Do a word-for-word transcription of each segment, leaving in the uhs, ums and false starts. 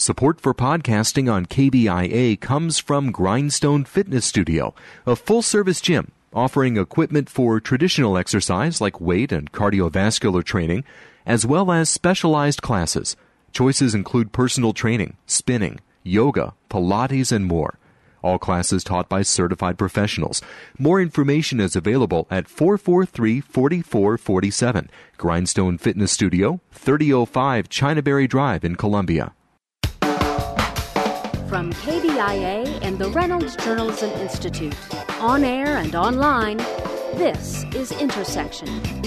Support for podcasting on K B I A comes from Grindstone Fitness Studio, a full-service gym offering equipment for traditional exercise like weight and cardiovascular training, as well as specialized classes. Choices include personal training, spinning, yoga, Pilates, and more. All classes taught by certified professionals. More information is available at four four three, four four four seven. Grindstone Fitness Studio, thirty oh five Chinaberry Drive in Columbia. From K B I A and the Reynolds Journalism Institute, on air and online, this is Intersection.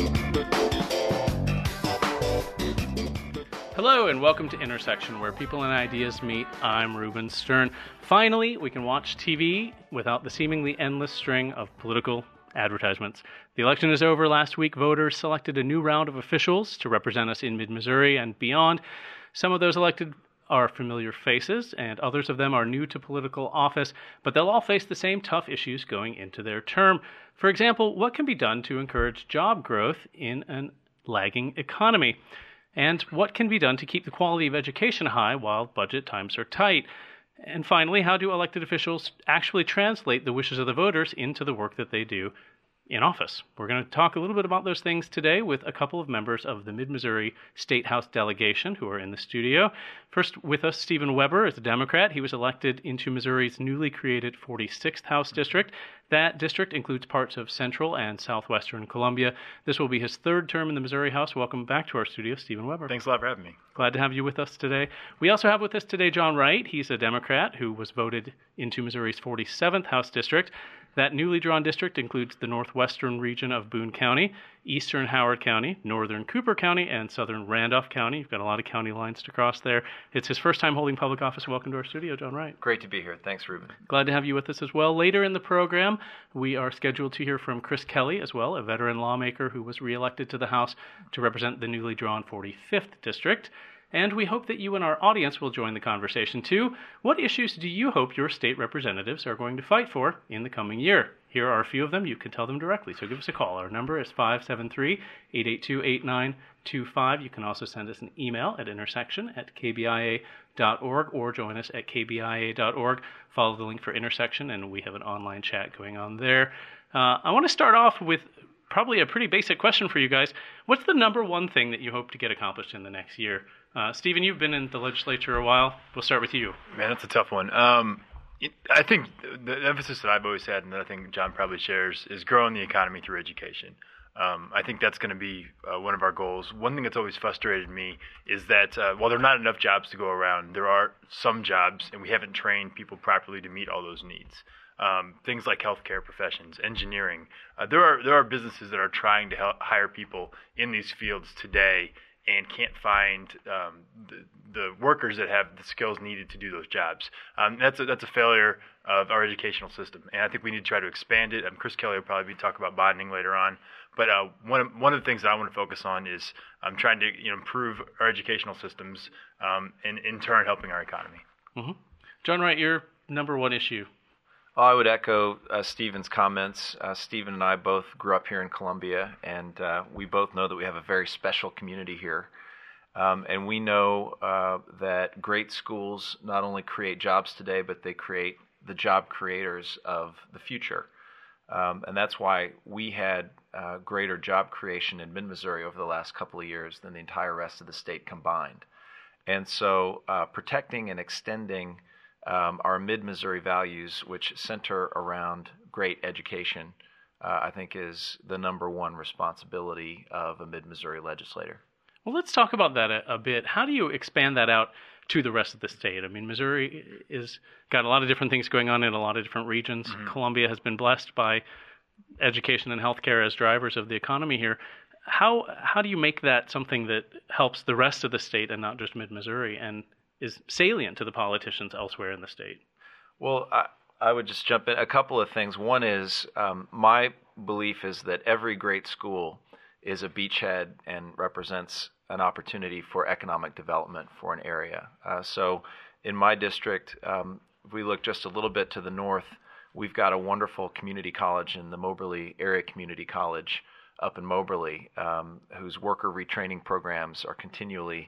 Hello and welcome to Intersection, where people and ideas meet. I'm Reuben Stern. Finally, we can watch T V without the seemingly endless string of political advertisements. The election is over last week. Voters selected a new round of officials to represent us in mid-Missouri and beyond. Some of those elected are familiar faces, and others of them are new to political office, but they'll all face the same tough issues going into their term. For example, what can be done to encourage job growth in a lagging economy? And what can be done to keep the quality of education high while budget times are tight? And finally, how do elected officials actually translate the wishes of the voters into the work that they do in office? We're going to talk a little bit about those things today with a couple of members of the Mid-Missouri State House delegation who are in the studio. First with us, Stephen Weber is a Democrat. He was elected into Missouri's newly created forty-sixth House District. That district includes parts of central and southwestern Columbia. This will be his third term in the Missouri House. Welcome back to our studio, Stephen Weber. Thanks a lot for having me. Glad to have you with us today. We also have with us today John Wright. He's a Democrat who was voted into Missouri's forty-seventh House District. That newly drawn district includes the northwestern region of Boone County, eastern Howard County, northern Cooper County, and southern Randolph County. You've got a lot of county lines to cross there. It's his first time holding public office. Welcome to our studio, John Wright. Great to be here. Thanks, Reuben. Glad to have you with us as well. Later in the program, we are scheduled to hear from Chris Kelly as well, a veteran lawmaker who was reelected to the House to represent the newly drawn forty-fifth District. And we hope that you and our audience will join the conversation too. What issues do you hope your state representatives are going to fight for in the coming year? Here are a few of them. You can tell them directly, so give us a call. Our number is five seven three, eight eight two, eight nine two five. You can also send us an email at intersection at k b i a dot org or join us at k b i a dot org. Follow the link for Intersection, and we have an online chat going on there. Uh, I want to start off with probably a pretty basic question for you guys. What's the number one thing that you hope to get accomplished in the next year? Uh, Stephen, you've been in the legislature a while. We'll start with you. Man, that's a tough one. Um, it, I think the emphasis that I've always had, and that I think John probably shares, is growing the economy through education. Um, I think that's going to be uh, one of our goals. One thing that's always frustrated me is that uh, while there are not enough jobs to go around, there are some jobs, and we haven't trained people properly to meet all those needs. Um, things like healthcare professions, engineering. Uh, there are there are businesses that are trying to help hire people in these fields today and can't find um, the, the workers that have the skills needed to do those jobs. Um, that's a, that's a failure of our educational system, and I think we need to try to expand it. Um, Chris Kelly will probably be talking about bonding later on, but uh, one of, one of the things that I want to focus on is um, trying to you know, improve our educational systems um, and in turn helping our economy. Mm-hmm. John Wright, your number one issue. Well, I would echo uh, Stephen's comments. Uh, Stephen and I both grew up here in Columbia, and uh, we both know that we have a very special community here. Um, and we know uh, that great schools not only create jobs today, but they create the job creators of the future. Um, and that's why we had uh, greater job creation in mid-Missouri over the last couple of years than the entire rest of the state combined. And so uh, protecting and extending Um, our mid-Missouri values, which center around great education, uh, I think is the number one responsibility of a mid-Missouri legislator. Well, let's talk about that a, a bit. How do you expand that out to the rest of the state? I mean, Missouri is got a lot of different things going on in a lot of different regions. Mm-hmm. Columbia has been blessed by education and healthcare as drivers of the economy here. How how do you make that something that helps the rest of the state and not just mid-Missouri and is salient to the politicians elsewhere in the state? Well, I, I would just jump in. A couple of things. One is um, my belief is that every great school is a beachhead and represents an opportunity for economic development for an area. Uh, so in my district, um, if we look just a little bit to the north, we've got a wonderful community college in the Moberly Area Community College up in Moberly, um, whose worker retraining programs are continually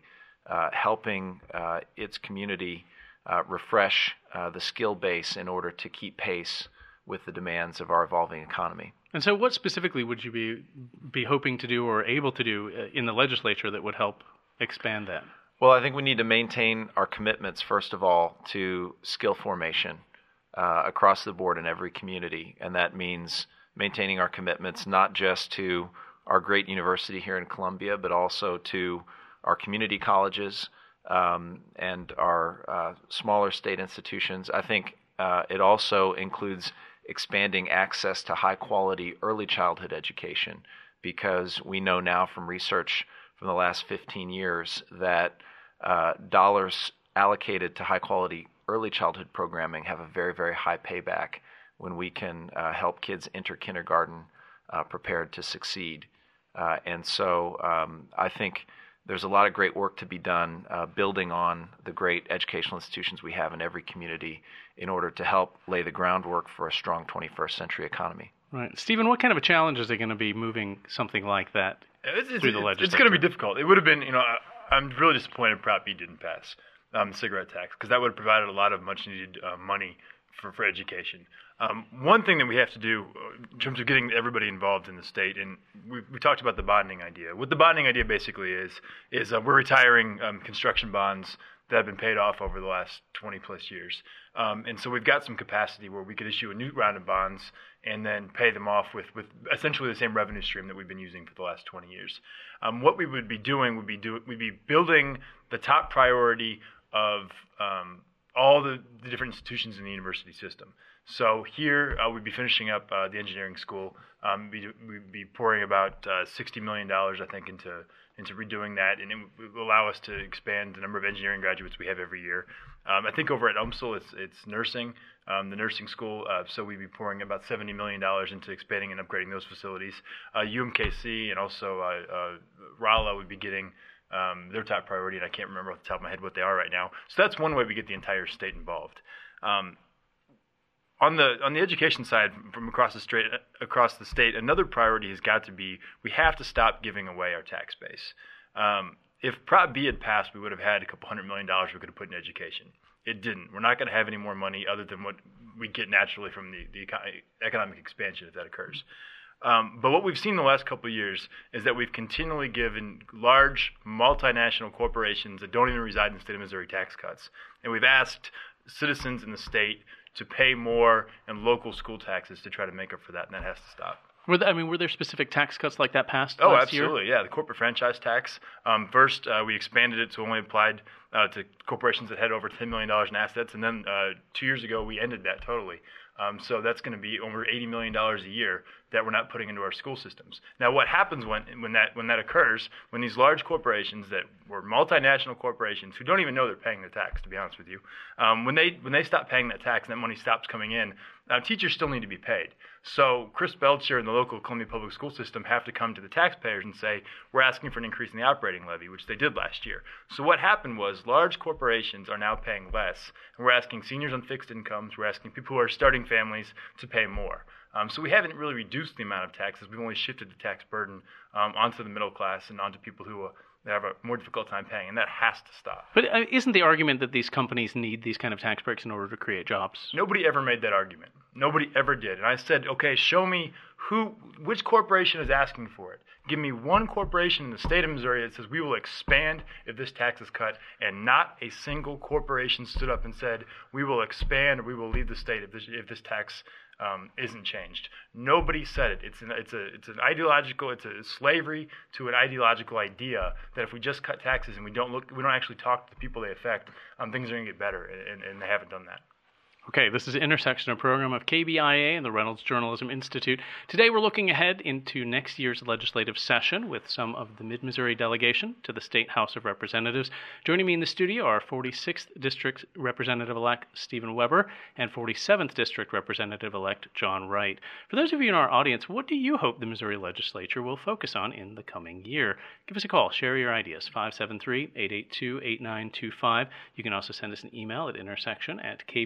uh, helping uh, its community uh, refresh uh, the skill base in order to keep pace with the demands of our evolving economy. And so what specifically would you be be hoping to do or able to do in the legislature that would help expand that? Well, I think we need to maintain our commitments, first of all, to skill formation uh, across the board in every community. And that means maintaining our commitments not just to our great university here in Columbia, but also to our community colleges um, and our uh, smaller state institutions. I think uh, it also includes expanding access to high-quality early childhood education, because we know now from research from the last fifteen years that uh, dollars allocated to high-quality early childhood programming have a very, very high payback when we can uh, help kids enter kindergarten uh, prepared to succeed. Uh, and so um, I think there's a lot of great work to be done uh, building on the great educational institutions we have in every community in order to help lay the groundwork for a strong twenty-first century economy. Right. Stephen, what kind of a challenge is it going to be moving something like that it's, it's, through the legislature? It's going to be difficult. It would have been, you know, I, I'm really disappointed Prop B didn't pass, um, the cigarette tax, because that would have provided a lot of much-needed uh, money for, for education. Um, one thing that we have to do in terms of getting everybody involved in the state, and we, we talked about the bonding idea. What the bonding idea basically is, is uh, we're retiring um, construction bonds that have been paid off over the last twenty plus years. Um, and so we've got some capacity where we could issue a new round of bonds and then pay them off with, with essentially the same revenue stream that we've been using for the last twenty years. Um, what we would be doing would be do, we'd be building the top priority of um, all the, the different institutions in the university system. So here uh, we'd be finishing up uh, the engineering school. Um, we'd, we'd be pouring about uh, sixty million dollars, I think, into into redoing that, and it will allow us to expand the number of engineering graduates we have every year. Um, I think over at UMSL, it's it's nursing, um, the nursing school. Uh, so we'd be pouring about seventy million dollars into expanding and upgrading those facilities. Uh, U M K C and also uh, uh, Rolla would be getting um, their top priority, and I can't remember off the top of my head what they are right now. So that's one way we get the entire state involved. Um, On the on the education side, from across the state, across the state, another priority has got to be we have to stop giving away our tax base. Um, if Prop B had passed, we would have had a couple hundred million dollars we could have put in education. It didn't. We're not going to have any more money other than what we get naturally from the, the eco- economic expansion if that occurs. Um, but what we've seen the last couple of years is that we've continually given large multinational corporations that don't even reside in the state of Missouri tax cuts, and we've asked citizens in the state to pay more in local school taxes to try to make up for that, and that has to stop. Were there, I mean, were there specific tax cuts like that passed oh, last year? Oh, absolutely, yeah. The corporate franchise tax. Um, first, uh, we expanded it to only applied uh, to corporations that had over ten million dollars in assets, and then uh, two years ago, we ended that totally. Um, so that's going to be over eighty million dollars a year that we're not putting into our school systems. Now, what happens when when that when that occurs, when these large corporations that were multinational corporations who don't even know they're paying the tax, to be honest with you, um, when they when they stop paying that tax and that money stops coming in, uh, teachers still need to be paid. So Chris Belcher and the local Columbia Public School System have to come to the taxpayers and say, we're asking for an increase in the operating levy, which they did last year. So what happened was large corporations are now paying less, and we're asking seniors on fixed incomes, we're asking people who are starting families to pay more. Um, so we haven't really reduced the amount of taxes. We've only shifted the tax burden um, onto the middle class and onto people who uh, have a more difficult time paying, and that has to stop. But uh, isn't the argument that these companies need these kind of tax breaks in order to create jobs? Nobody ever made that argument. Nobody ever did. And I said, okay, show me who, which corporation is asking for it. Give me one corporation in the state of Missouri that says we will expand if this tax is cut, and not a single corporation stood up and said we will expand or we will leave the state if this, if this tax um, isn't changed. Nobody said it. It's an, it's a it's an ideological, it's a slavery to an ideological idea that if we just cut taxes and we don't look, we don't actually talk to the people they affect, um, things are going to get better, and, and they haven't done that. Okay, this is Intersection, a program of K B I A and the Reynolds Journalism Institute. Today we're looking ahead into next year's legislative session with some of the Mid-Missouri delegation to the State House of Representatives. Joining me in the studio are forty-sixth District Representative-elect Stephen Weber and forty-seventh District Representative-elect John Wright. For those of you in our audience, what do you hope the Missouri legislature will focus on in the coming year? Give us a call. Share your ideas. five seven three, eight eight two, eight nine two five. You can also send us an email at intersection at K B I A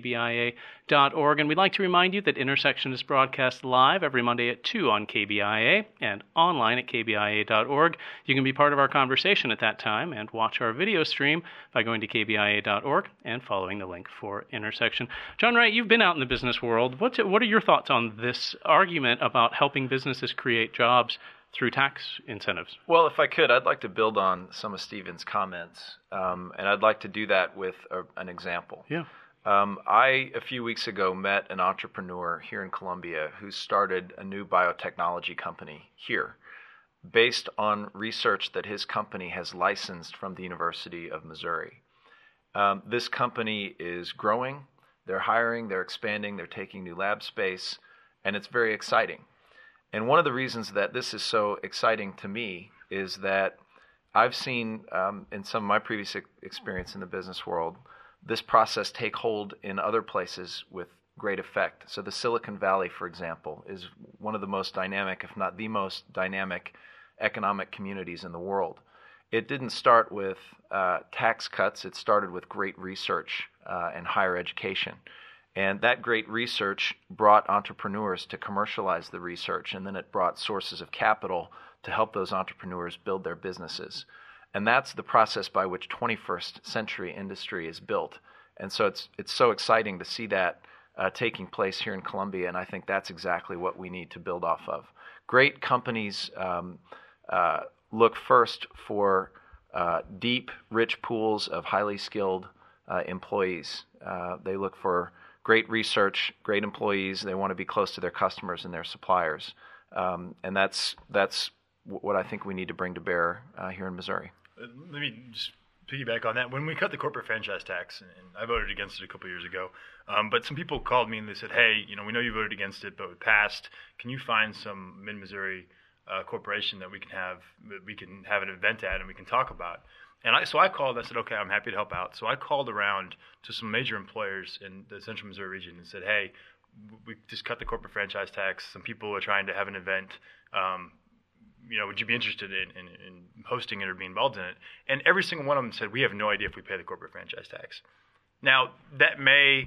A dot org. And we'd like to remind you that Intersection is broadcast live every Monday at two on K B I A and online at K B I A dot org. You can be part of our conversation at that time and watch our video stream by going to K B I A dot org and following the link for Intersection. John Wright, you've been out in the business world. What's, what are your thoughts on this argument about helping businesses create jobs through tax incentives? Well, if I could, I'd like to build on some of Stephen's comments, um, and I'd like to do that with a, an example. Yeah. Um, I, a few weeks ago, met an entrepreneur here in Columbia who started a new biotechnology company here based on research that his company has licensed from the University of Missouri. Um, this company is growing, they're hiring, they're expanding, they're taking new lab space, and it's very exciting. And one of the reasons that this is so exciting to me is that I've seen um, in some of my previous experience in the business world, this process take hold in other places with great effect. So the Silicon Valley, for example, is one of the most dynamic, if not the most dynamic, economic communities in the world. It didn't start with uh, tax cuts. It started with great research uh, and higher education. And that great research brought entrepreneurs to commercialize the research, and then it brought sources of capital to help those entrepreneurs build their businesses. And that's the process by which twenty-first century industry is built. And so it's it's so exciting to see that uh, taking place here in Columbia, and I think that's exactly what we need to build off of. Great companies um, uh, look first for uh, deep, rich pools of highly skilled uh, employees. Uh, they look for great research, great employees. They want to be close to their customers and their suppliers. Um, and that's that's what I think we need to bring to bear uh, here in Missouri. Let me just piggyback on that. When we cut the corporate franchise tax, and I voted against it a couple years ago, um, but some people called me and they said, hey, you know, we know you voted against it, but it passed. Can you find some mid-Missouri uh, corporation that we can have that we can have an event at and we can talk about? And I, so I called, I said, okay, I'm happy to help out. So I called around to some major employers in the Central Missouri region and said, hey, we just cut the corporate franchise tax. Some people are trying to have an event. Um, you know, would you be interested in, in, in hosting it or being involved in it? And every single one of them said, we have no idea if we pay the corporate franchise tax. Now, that may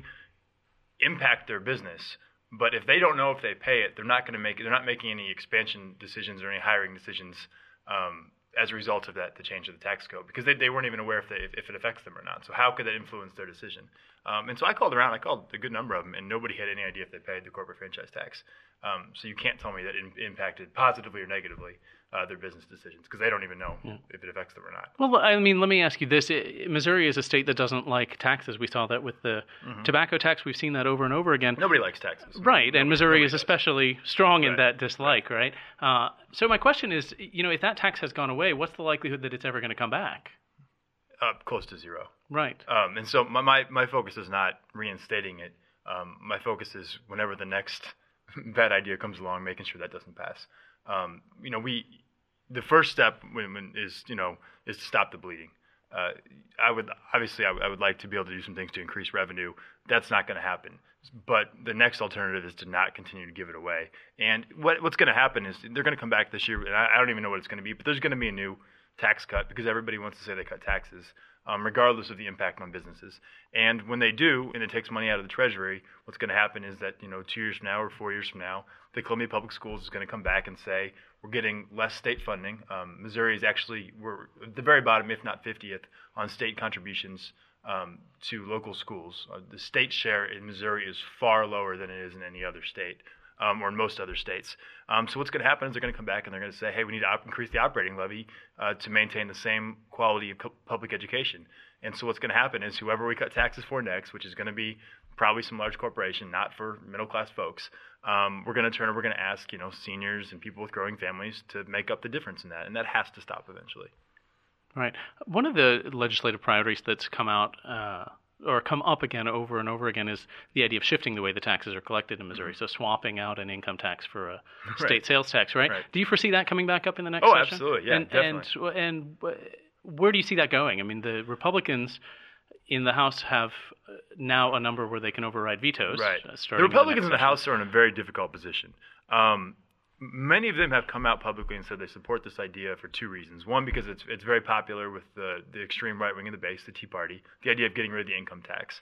impact their business, but if they don't know if they pay it, they're not going to make it. They're not making any expansion decisions or any hiring decisions um, as a result of that, the change of the tax code, because they, they weren't even aware if, they, if, if it affects them or not. So how could that influence their decision? Um, and so I called around, I called a good number of them, and nobody had any idea if they paid the corporate franchise tax. Um, so you can't tell me that it impacted positively or negatively uh, their business decisions, because they don't even know yeah. if it affects them or not. Well, I mean, let me ask you this. Missouri is a state that doesn't like taxes. We saw that with the mm-hmm. tobacco tax. We've seen that over and over again. Nobody likes taxes. Right, nobody, and Missouri is does. especially strong right. in that dislike, right? right? Uh, so my question is, you know, if that tax has gone away, what's the likelihood that it's ever going to come back? Uh, close to zero. Right. Um, and so my, my, my focus is not reinstating it. Um, my focus is whenever the next bad idea comes along, making sure that doesn't pass. Um, you know, we the first step when, when is you know is to stop the bleeding. Uh, I would obviously I, w- I would like to be able to do some things to increase revenue. That's not going to happen. But the next alternative is to not continue to give it away. And what what's going to happen is they're going to come back this year, and I, I don't even know what it's going to be. But there's going to be a new tax cut because everybody wants to say they cut taxes, um, regardless of the impact on businesses. And when they do, and it takes money out of the Treasury, what's going to happen is that, you know, two years from now or four years from now, the Columbia Public Schools is going to come back and say, we're getting less state funding. Um, Missouri is actually, we're at the very bottom, if not fiftieth, on state contributions um, to local schools. Uh, the state share in Missouri is far lower than it is in any other state. Um, or in most other states. Um, so what's going to happen is they're going to come back and they're going to say, hey, we need to op- increase the operating levy uh, to maintain the same quality of co- public education. And so what's going to happen is whoever we cut taxes for next, which is going to be probably some large corporation, not for middle-class folks, um, we're going to turn, we're going to ask, you know, seniors and people with growing families to make up the difference in that. And that has to stop eventually. Right. One of the legislative priorities that's come out uh, or come up again over and over again is the idea of shifting the way the taxes are collected in Missouri. Mm-hmm. So swapping out an income tax for a state right. sales tax, right? right? Do you foresee that coming back up in the next oh, session? Oh, absolutely. Yeah, and, definitely. And, and where do you see that going? I mean, the Republicans in the House have now a number where they can override vetoes. Right. Uh, the Republicans in the, the House are in a very difficult position. Um, many of them have come out publicly and said they support this idea for two reasons. One, because it's it's very popular with the, the extreme right wing of the base, the Tea Party, the idea of getting rid of the income tax.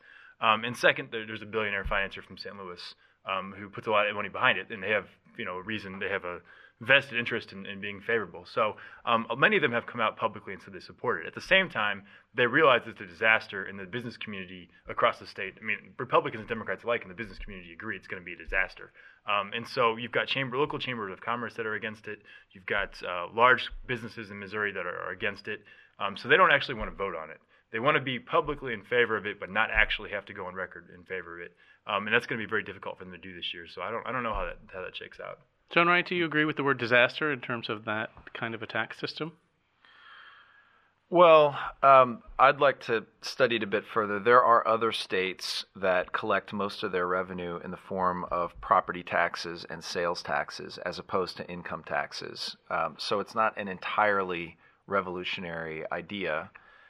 Um, and second, there, there's a billionaire financier from Saint Louis um, who puts a lot of money behind it, and they have, you know, a reason, they have a vested interest in, in being favorable. So um, many of them have come out publicly and said they support it. At the same time, they realize it's a disaster in the business community across the state. I mean, Republicans and Democrats alike in the business community agree it's going to be a disaster. Um, and so you've got chamber, local chambers of commerce that are against it. You've got uh, large businesses in Missouri that are, are against it. Um, so they don't actually want to vote on it. They want to be publicly in favor of it, but not actually have to go on record in favor of it. Um, and that's going to be very difficult for them to do this year. So I don't, I don't know how that, how that shakes out. John Wright, do you agree with the word disaster in terms of that kind of a tax system? Well, um, I'd like to study it a bit further. There are other states that collect most of their revenue in the form of property taxes and sales taxes as opposed to income taxes. Um, so it's not an entirely revolutionary idea.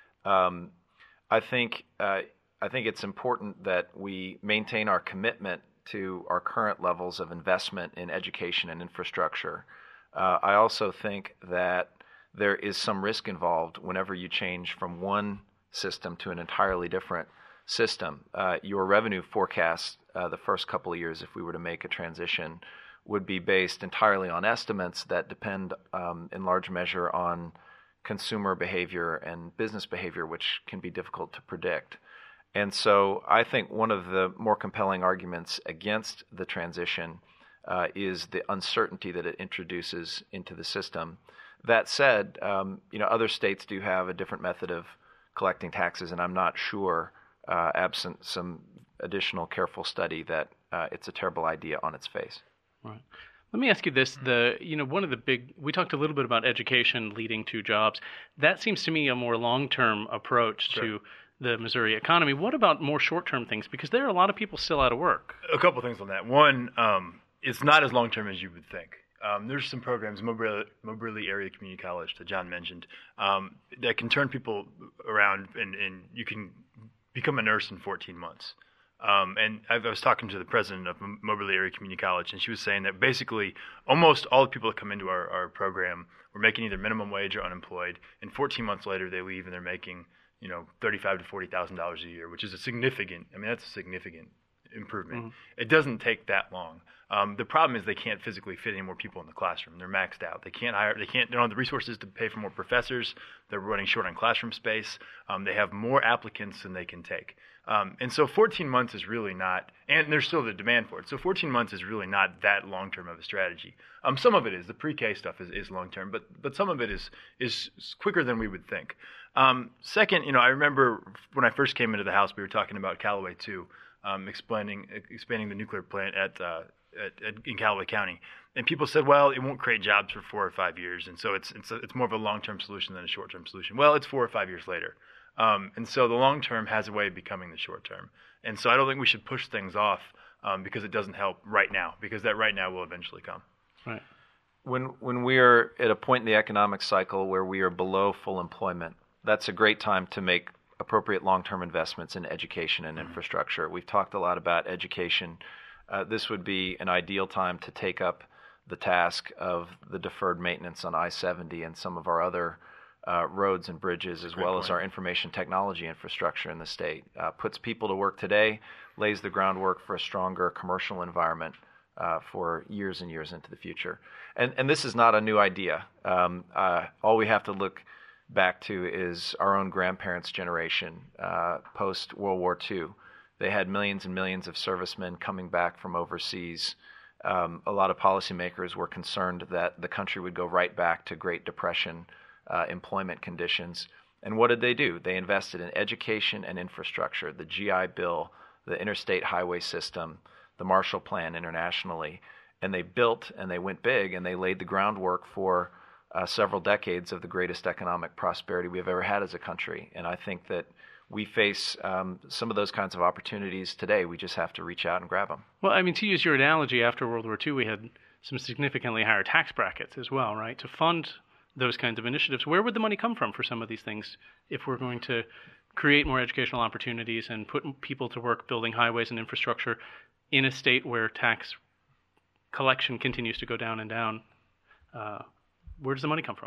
Um, I think uh, I think it's important that we maintain our commitment to our current levels of investment in education and infrastructure. Uh, I also think that there is some risk involved whenever you change from one system to an entirely different system. Uh, your revenue forecast uh, the first couple of years, if we were to make a transition, would be based entirely on estimates that depend um, in large measure on consumer behavior and business behavior, which can be difficult to predict. And so I think one of the more compelling arguments against the transition uh, is the uncertainty that it introduces into the system. That said, um, you know, other states do have a different method of collecting taxes, and I'm not sure, uh, absent some additional careful study, that uh, it's a terrible idea on its face. Right. Let me ask you this: the you know one of the big we talked a little bit about education leading to jobs. That seems to me a more long-term approach sure. to the Missouri economy. What about more short-term things? Because there are a lot of people still out of work. A couple things on that. One, um, it's not as long-term as you would think. Um, there's some programs, Moberly, Moberly Area Community College that John mentioned, um, that can turn people around, and, and you can become a nurse in fourteen months. Um, and I was talking to the president of Moberly Area Community College, and she was saying that basically almost all the people that come into our, our program were making either minimum wage or unemployed, and fourteen months later they leave and they're making, you know, thirty-five to forty thousand dollars a year, which is a significant. I mean, that's a significant improvement. Mm-hmm. It doesn't take that long. Um, the problem is they can't physically fit any more people in the classroom. They're maxed out. They can't hire. They can't. They don't have the resources to pay for more professors. They're running short on classroom space. Um, they have more applicants than they can take. Um, and so fourteen months is really not, and there's still the demand for it. So fourteen months is really not that long-term of a strategy. Um, some of it is, the pre-K stuff is, is long-term, but but some of it is is quicker than we would think. Um, second, you know, I remember when I first came into the House, we were talking about Callaway two, um, explaining expanding the nuclear plant at, uh, at, at in Callaway County, and people said, well, it won't create jobs for four or five years, and so it's it's a, it's more of a long-term solution than a short-term solution. Well, it's four or five years later. Um, and so the long term has a way of becoming the short term. And so I don't think we should push things off um, because it doesn't help right now, because that right now will eventually come. Right. When when we are at a point in the economic cycle where we are below full employment, that's a great time to make appropriate long-term investments in education and mm-hmm. infrastructure. We've talked a lot about education. Uh, this would be an ideal time to take up the task of the deferred maintenance on I seventy and some of our other Uh, roads and bridges, as well as our information technology infrastructure in the state. Uh, puts people to work today, lays the groundwork for a stronger commercial environment uh, for years and years into the future. And and this is not a new idea. Um, uh, all we have to look back to is our own grandparents' generation, uh, post-World War Two. They had millions and millions of servicemen coming back from overseas. Um, a lot of policymakers were concerned that the country would go right back to Great Depression Uh, employment conditions. And what did they do? They invested in education and infrastructure, the G I Bill, the interstate highway system, the Marshall Plan internationally. And they built and they went big and they laid the groundwork for uh, several decades of the greatest economic prosperity we've ever had as a country. And I think that we face um, some of those kinds of opportunities today. We just have to reach out and grab them. Well, I mean, to use your analogy, after World War Two, we had some significantly higher tax brackets as well, right, to fund those kinds of initiatives. Where would the money come from for some of these things if we're going to create more educational opportunities and put people to work building highways and infrastructure in a state where tax collection continues to go down and down? Uh, where does the money come from?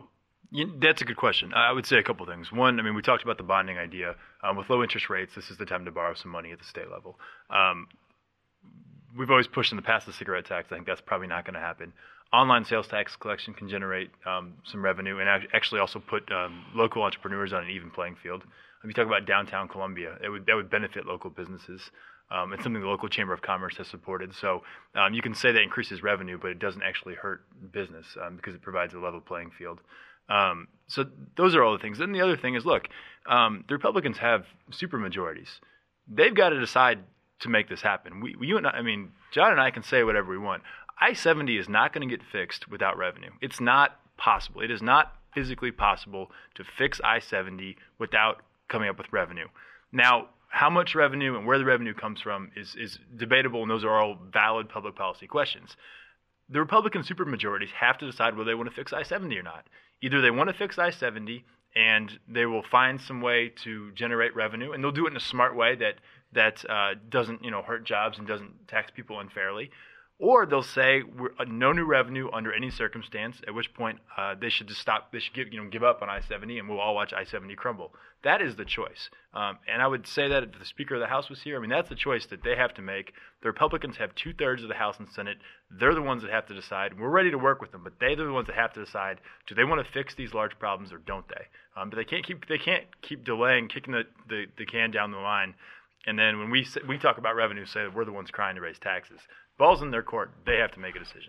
Yeah, that's a good question. I would say a couple things. One, I mean, we talked about the bonding idea. Um, with low interest rates, this is the time to borrow some money at the state level. Um, we've always pushed in the past the cigarette tax. I think that's probably not going to happen. Online sales tax collection can generate um, some revenue and actually also put um, local entrepreneurs on an even playing field. If you talk about downtown Columbia, it would that would benefit local businesses. Um, it's something the local Chamber of Commerce has supported. So um, you can say that increases revenue, but it doesn't actually hurt business um, because it provides a level playing field. Um, so those are all the things. Then the other thing is, look, um, the Republicans have super majorities. They've got to decide to make this happen. We, you and I, I mean, John and I can say whatever we want. I seventy is not going to get fixed without revenue. It's not possible. It is not physically possible to fix I seventy without coming up with revenue. Now, how much revenue and where the revenue comes from is, is debatable, and those are all valid public policy questions. The Republican supermajorities have to decide whether they want to fix I seventy or not. Either they want to fix I seventy and they will find some way to generate revenue, and they'll do it in a smart way that that uh, doesn't, you know, hurt jobs and doesn't tax people unfairly. Or they'll say we're, uh, no new revenue under any circumstance. At which point uh, they should just stop. They should give you know give up on I seventy, and we'll all watch I seventy crumble. That is the choice. Um, and I would say that if the Speaker of the House was here, I mean that's the choice that they have to make. The Republicans have two thirds of the House and Senate. They're the ones that have to decide. We're ready to work with them, but they're the ones that have to decide: do they want to fix these large problems or don't they? Um, but they can't keep they can't keep delaying, kicking the, the, the can down the line. And then when we we talk about revenue, say that we're the ones crying to raise taxes. Ball's in their court. They have to make a decision.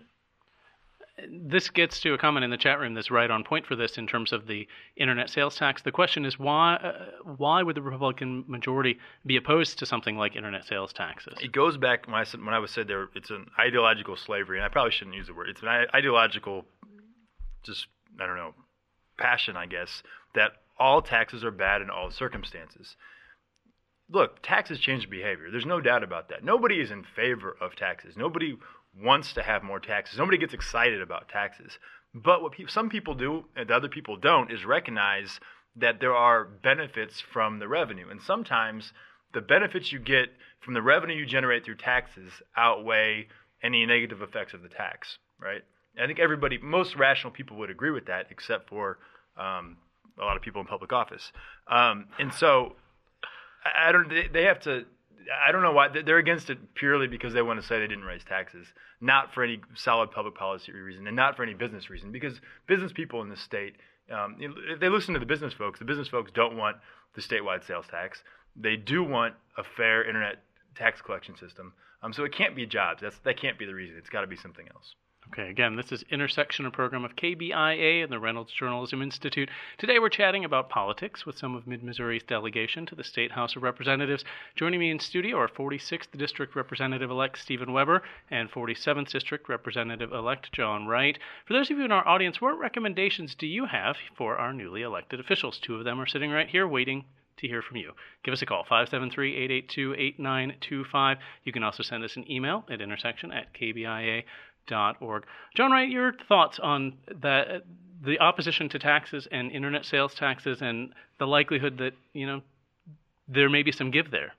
This gets to a comment in the chat room that's right on point for this in terms of the internet sales tax. The question is why uh, why would the Republican majority be opposed to something like internet sales taxes? It goes back when I said when I was said there it's an ideological slavery, and I probably shouldn't use the word. It's an ideological, just I don't know, passion, I guess, that all taxes are bad in all circumstances. Look, taxes change behavior. There's no doubt about that. Nobody is in favor of taxes. Nobody wants to have more taxes. Nobody gets excited about taxes. But what pe- some people do and other people don't is recognize that there are benefits from the revenue. And sometimes the benefits you get from the revenue you generate through taxes outweigh any negative effects of the tax, right? I think everybody, most rational people would agree with that, except for um, a lot of people in public office. Um, and so... I don't. They have to. I don't know why they're against it purely because they want to say they didn't raise taxes, not for any solid public policy reason, and not for any business reason. Because business people in this state, um, if they listen to the business folks, the business folks don't want the statewide sales tax. They do want a fair internet tax collection system. Um, so it can't be jobs. That's that can't be the reason. It's got to be something else. Okay, again, this is Intersection, a program of K B I A and the Reynolds Journalism Institute. Today we're chatting about politics with some of Mid-Missouri's delegation to the State House of Representatives. Joining me in studio are forty-sixth District Representative-elect Stephen Weber and forty-seventh District Representative-elect John Wright. For those of you in our audience, what recommendations do you have for our newly elected officials? Two of them are sitting right here waiting to hear from you. Give us a call, five seven three, eight eight two, eight nine two five. You can also send us an email at intersection at k b i a dot org. John Wright, your thoughts on the, the opposition to taxes and internet sales taxes and the likelihood that, you know, there may be some give there?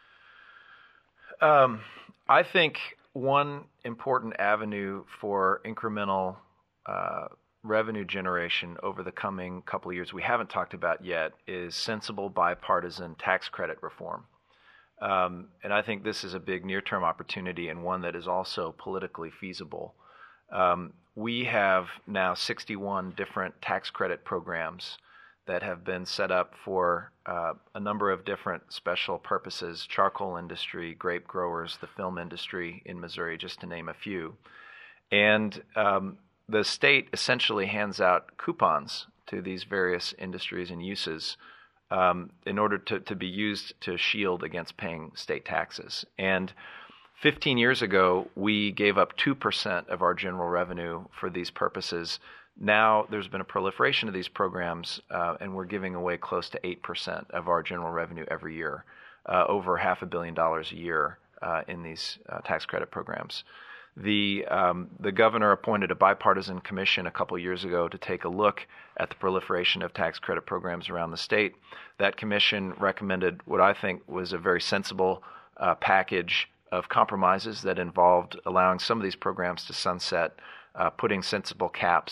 Um, I think one important avenue for incremental uh, revenue generation over the coming couple of years we haven't talked about yet is sensible bipartisan tax credit reform. Um, and I think this is a big near-term opportunity and one that is also politically feasible. Um, we have now sixty-one different tax credit programs that have been set up for uh, a number of different special purposes: charcoal industry, grape growers, the film industry in Missouri, just to name a few. And um, the state essentially hands out coupons to these various industries and uses Um, in order to, to be used to shield against paying state taxes. And fifteen years ago, we gave up two percent of our general revenue for these purposes. Now there's been a proliferation of these programs, uh, and we're giving away close to eight percent of our general revenue every year, uh, over half a billion dollars a year uh, in these uh, tax credit programs. The um, the governor appointed a bipartisan commission a couple years ago to take a look at the proliferation of tax credit programs around the state. That commission recommended what I think was a very sensible uh, package of compromises that involved allowing some of these programs to sunset, uh, putting sensible caps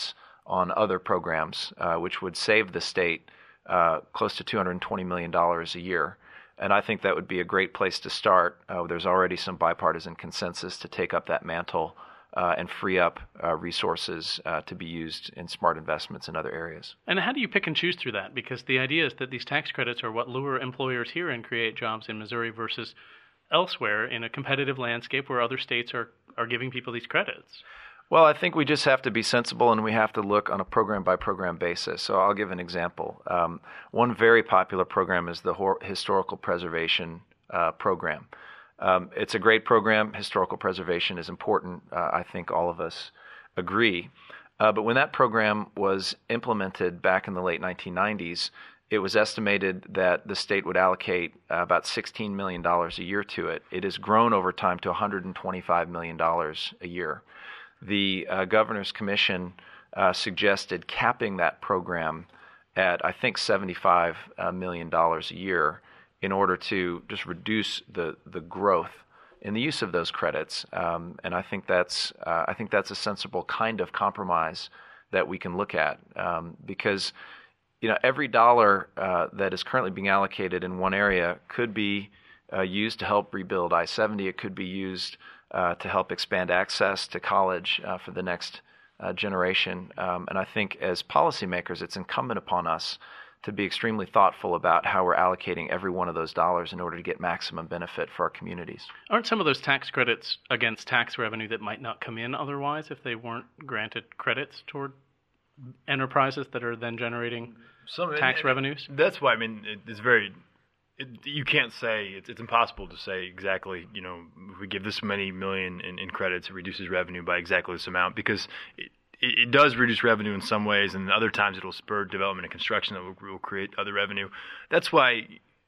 on other programs, uh, which would save the state uh, close to two hundred twenty million dollars a year. And I think that would be a great place to start. Uh, there's already some bipartisan consensus to take up that mantle uh, and free up uh, resources uh, to be used in smart investments in other areas. And how do you pick and choose through that? Because the idea is that these tax credits are what lure employers here and create jobs in Missouri versus elsewhere in a competitive landscape where other states are, are giving people these credits. Well, I think we just have to be sensible, and we have to look on a program-by-program basis. So I'll give an example. Um, one very popular program is the Hor- Historical Preservation uh, Program. Um, it's a great program. Historical preservation is important. Uh, I think all of us agree. Uh, but when that program was implemented back in the late nineteen nineties, it was estimated that the state would allocate uh, about sixteen million dollars a year to it. It has grown over time to one hundred twenty-five million dollars a year. The uh, Governor's Commission uh, suggested capping that program at, I think, seventy-five million dollars a year in order to just reduce the, the growth in the use of those credits. Um, and I think that's uh, I think that's a sensible kind of compromise that we can look at um, because you know every dollar uh, that is currently being allocated in one area could be uh, used to help rebuild I seventy. It could be used Uh, to help expand access to college uh, for the next uh, generation. Um, and I think as policymakers, it's incumbent upon us to be extremely thoughtful about how we're allocating every one of those dollars in order to get maximum benefit for our communities. Aren't some of those tax credits against tax revenue that might not come in otherwise if they weren't granted credits toward enterprises that are then generating Some, tax and, revenues? That's why, I mean, it, it's very... It, you can't say, it's, it's impossible to say exactly, you know, if we give this many million in, in credits, it reduces revenue by exactly this amount, because it, it, it does reduce revenue in some ways, and other times it will spur development and construction that will, will create other revenue. That's why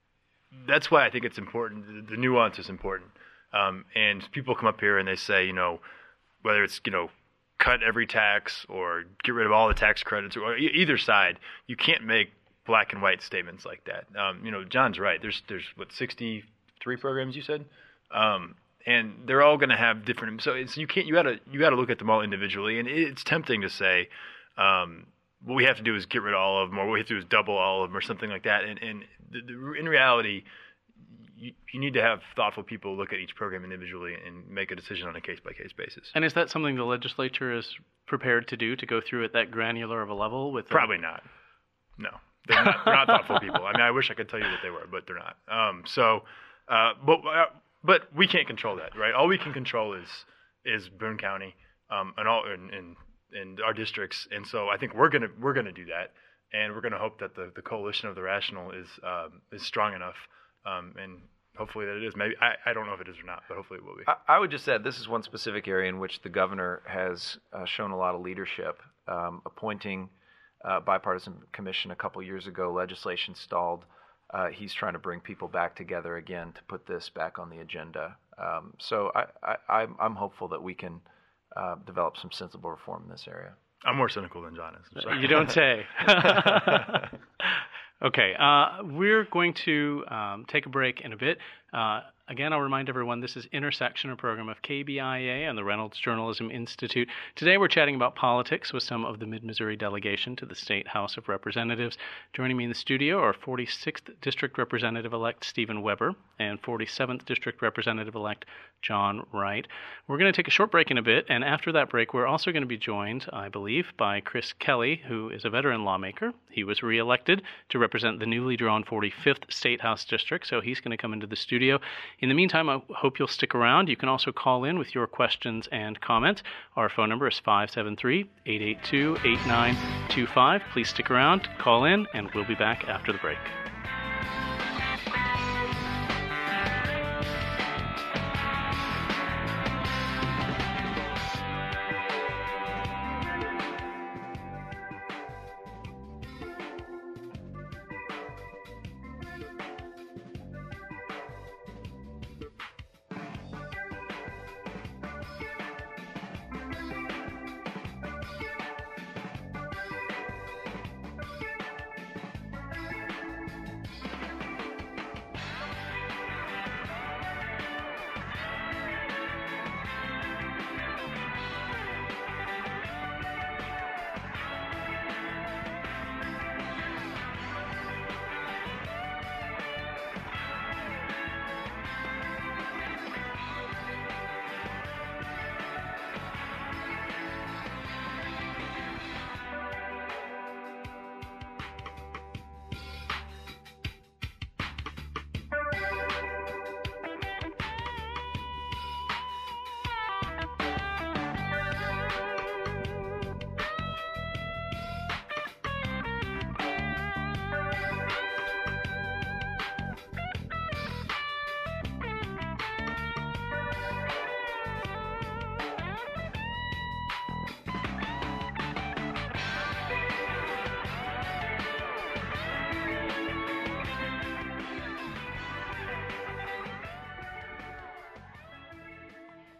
that's why I think it's important. The, the nuance is important. Um, and people come up here and they say, you know, whether it's, you know, cut every tax or get rid of all the tax credits, or either side, you can't make black and white statements like that. Um, you know, John's right. There's, there's what, sixty-three programs you said, um, and they're all going to have different. So it's you can't you gotta you gotta look at them all individually, and it's tempting to say, um, what we have to do is get rid of all of them, or what we have to do is double all of them, or something like that. And, and the, the, in reality, you, you need to have thoughtful people look at each program individually and make a decision on a case by case basis. And is that something the legislature is prepared to do, to go through at that granular of a level? With probably a... not. No. They're not, they're not thoughtful people. I mean, I wish I could tell you that they were, but they're not. Um, so, uh, but uh, but we can't control that, right? All we can control is is Boone County um, and all and, and and our districts. And so, I think we're gonna we're gonna do that, and we're gonna hope that the, the coalition of the rational is um, is strong enough, um, and hopefully that it is. Maybe I, I don't know if it is or not, but hopefully it will be. I, I would just add this is one specific area in which the governor has uh, shown a lot of leadership, um, appointing. Uh, bipartisan commission a couple years ago. Legislation stalled. Uh, he's trying to bring people back together again to put this back on the agenda. Um, so I, I, I'm, I'm hopeful that we can uh, develop some sensible reform in this area. I'm more cynical than John is. I'm sorry. You don't say. Okay, uh, we're going to um, take a break in a bit. Uh, again, I'll remind everyone this is Intersection, a program of K B I A and the Reynolds Journalism Institute. Today we're chatting about politics with some of the Mid-Missouri delegation to the State House of Representatives. Joining me in the studio are forty-sixth District Representative-elect Stephen Weber and forty-seventh District Representative-elect John Wright. We're going to take a short break in a bit, and after that break we're also going to be joined, I believe, by Chris Kelly, who is a veteran lawmaker. He was reelected to represent the newly drawn forty-fifth State House District, so he's going to come into the studio. In the meantime, I hope you'll stick around. You can also call in with your questions and comments. Our phone number is five seven three, eight eight two, eight nine two five. Please stick around, call in, and we'll be back after the break.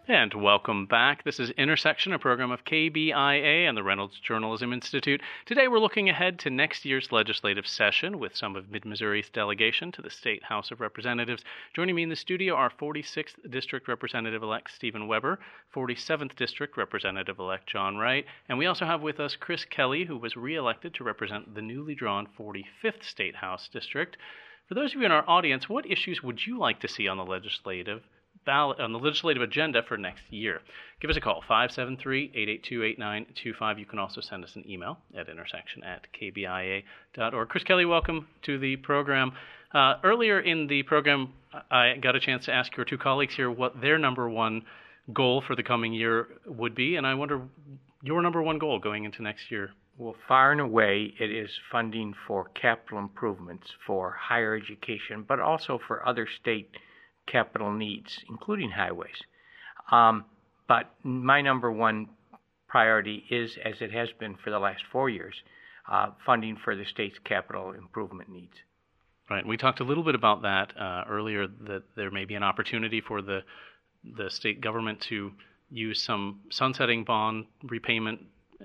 And welcome back. This is Intersection, a program of K B I A and the Reynolds Journalism Institute. Today we're looking ahead to next year's legislative session with some of Mid-Missouri's delegation to the State House of Representatives. Joining me in the studio are forty-sixth District Representative-elect Stephen Weber, forty-seventh District Representative-elect John Wright, and we also have with us Chris Kelly, who was re-elected to represent the newly drawn forty-fifth State House District. For those of you in our audience, what issues would you like to see on the legislative ballot on the legislative agenda for next year? Give us a call, five seven three, eight eight two, eight nine two five. You can also send us an email at intersection at k b i a dot org. Chris Kelly, welcome to the program. Uh, earlier in the program, I got a chance to ask your two colleagues here what their number one goal for the coming year would be, and I wonder your number one goal going into next year. Well, far and away, it is funding for capital improvements for higher education, but also for other state capital needs, including highways. Um, but my number one priority is, as it has been for the last four years, uh, funding for the state's capital improvement needs. Right. We talked a little bit about that uh, earlier, that there may be an opportunity for the the state government to use some sunsetting bond repayment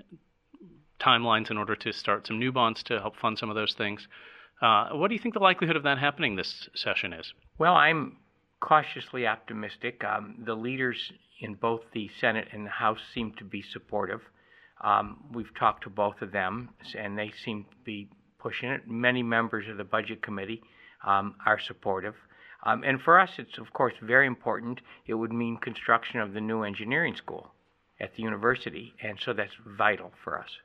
timelines in order to start some new bonds to help fund some of those things. Uh, what do you think the likelihood of that happening this session is? Well, I'm cautiously optimistic. Um, the leaders in both the Senate and the House seem to be supportive. Um, we've talked to both of them, and they seem to be pushing it. Many members of the Budget Committee um, are supportive. Um, and for us, it's, of course, very important. It would mean construction of the new engineering school at the university, and so that's vital for us.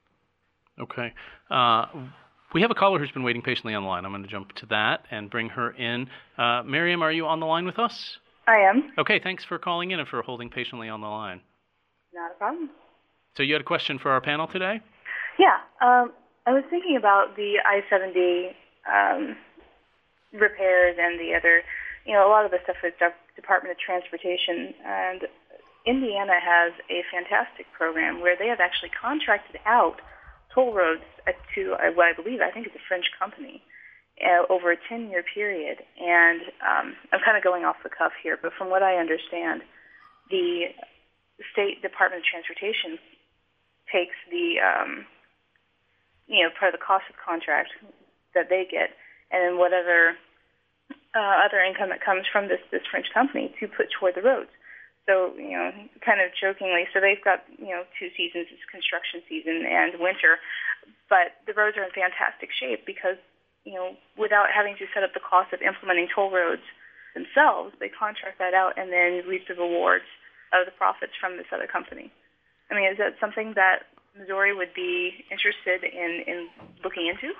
Okay. Uh, We have a caller who's been waiting patiently on the line. I'm going to jump to that and bring her in. Uh, Miriam, are you on the line with us? I am. Okay, thanks for calling in and for holding patiently on the line. Not a problem. So you had a question for our panel today? Yeah. Um, I was thinking about the I seventy um, repairs and the other, you know, a lot of the stuff with the Department of Transportation. And Indiana has a fantastic program where they have actually contracted out toll roads to uh, what I believe, I think it's a French company, uh, over a ten-year period. And um, I'm kind of going off the cuff here, but from what I understand, the State Department of Transportation takes the, um, you know, part of the cost of the contract that they get, and then whatever uh, other income that comes from this, this French company to put toward the roads. So, you know, kind of jokingly, so they've got, you know, two seasons, it's construction season and winter, but the roads are in fantastic shape because, you know, without having to set up the cost of implementing toll roads themselves, they contract that out and then reap the rewards of the profits from this other company. I mean, is that something that Missouri would be interested in, in looking into?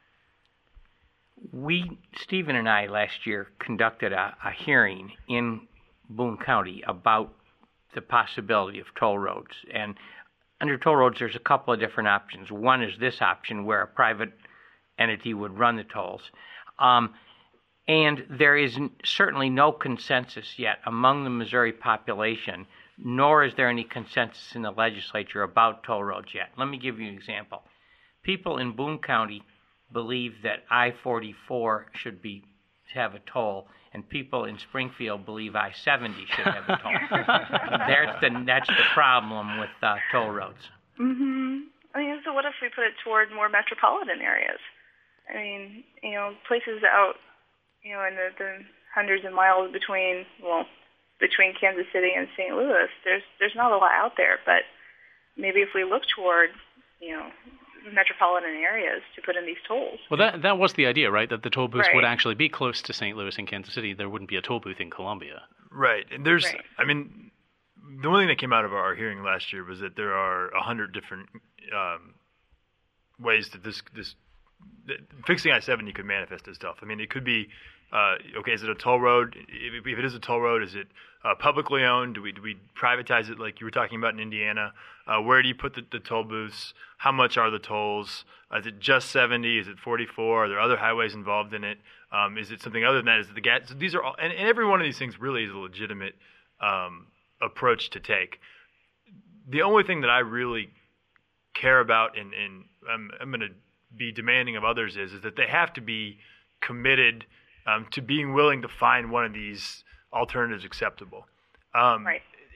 We, Stephen and I, last year conducted a, a hearing in Boone County about the possibility of toll roads. And under toll roads, there's a couple of different options. One is this option where a private entity would run the tolls. Um, and there is n- certainly no consensus yet among the Missouri population, nor is there any consensus in the legislature about toll roads yet. Let me give you an example. People in Boone County believe that I forty-four should be have a toll, and people in Springfield believe I seventy should have a toll. that's, the, that's the problem with uh, toll roads. Mm-hmm. I mean, so what if we put it toward more metropolitan areas? I mean, you know, places out, you know, in the, the hundreds of miles between, well, between Kansas City and Saint Louis, there's there's not a lot out there, but maybe if we look toward, you know, metropolitan areas to put in these tolls. Well, that that was the idea, right? That the toll booths right. would actually be close to Saint Louis and Kansas City. There wouldn't be a toll booth in Columbia. Right. And there's, right. I mean, the one thing that came out of our hearing last year was that there are a hundred different um, ways that this, this that fixing I seventy could manifest itself. I mean, it could be, uh, okay, is it a toll road? If, if it is a toll road, is it uh, publicly owned? Do we do we privatize it like you were talking about in Indiana? Uh, where do you put the, the toll booths? How much are the tolls? Uh, is it just seventy? Is it forty-four? Are there other highways involved in it? Um, is it something other than that? Is it the gas? So these are all, and, and every one of these things really is a legitimate um, approach to take. The only thing that I really care about, and, and I'm, I'm going to be demanding of others, is, is that they have to be committed um, to being willing to find one of these alternatives acceptable. Um, right.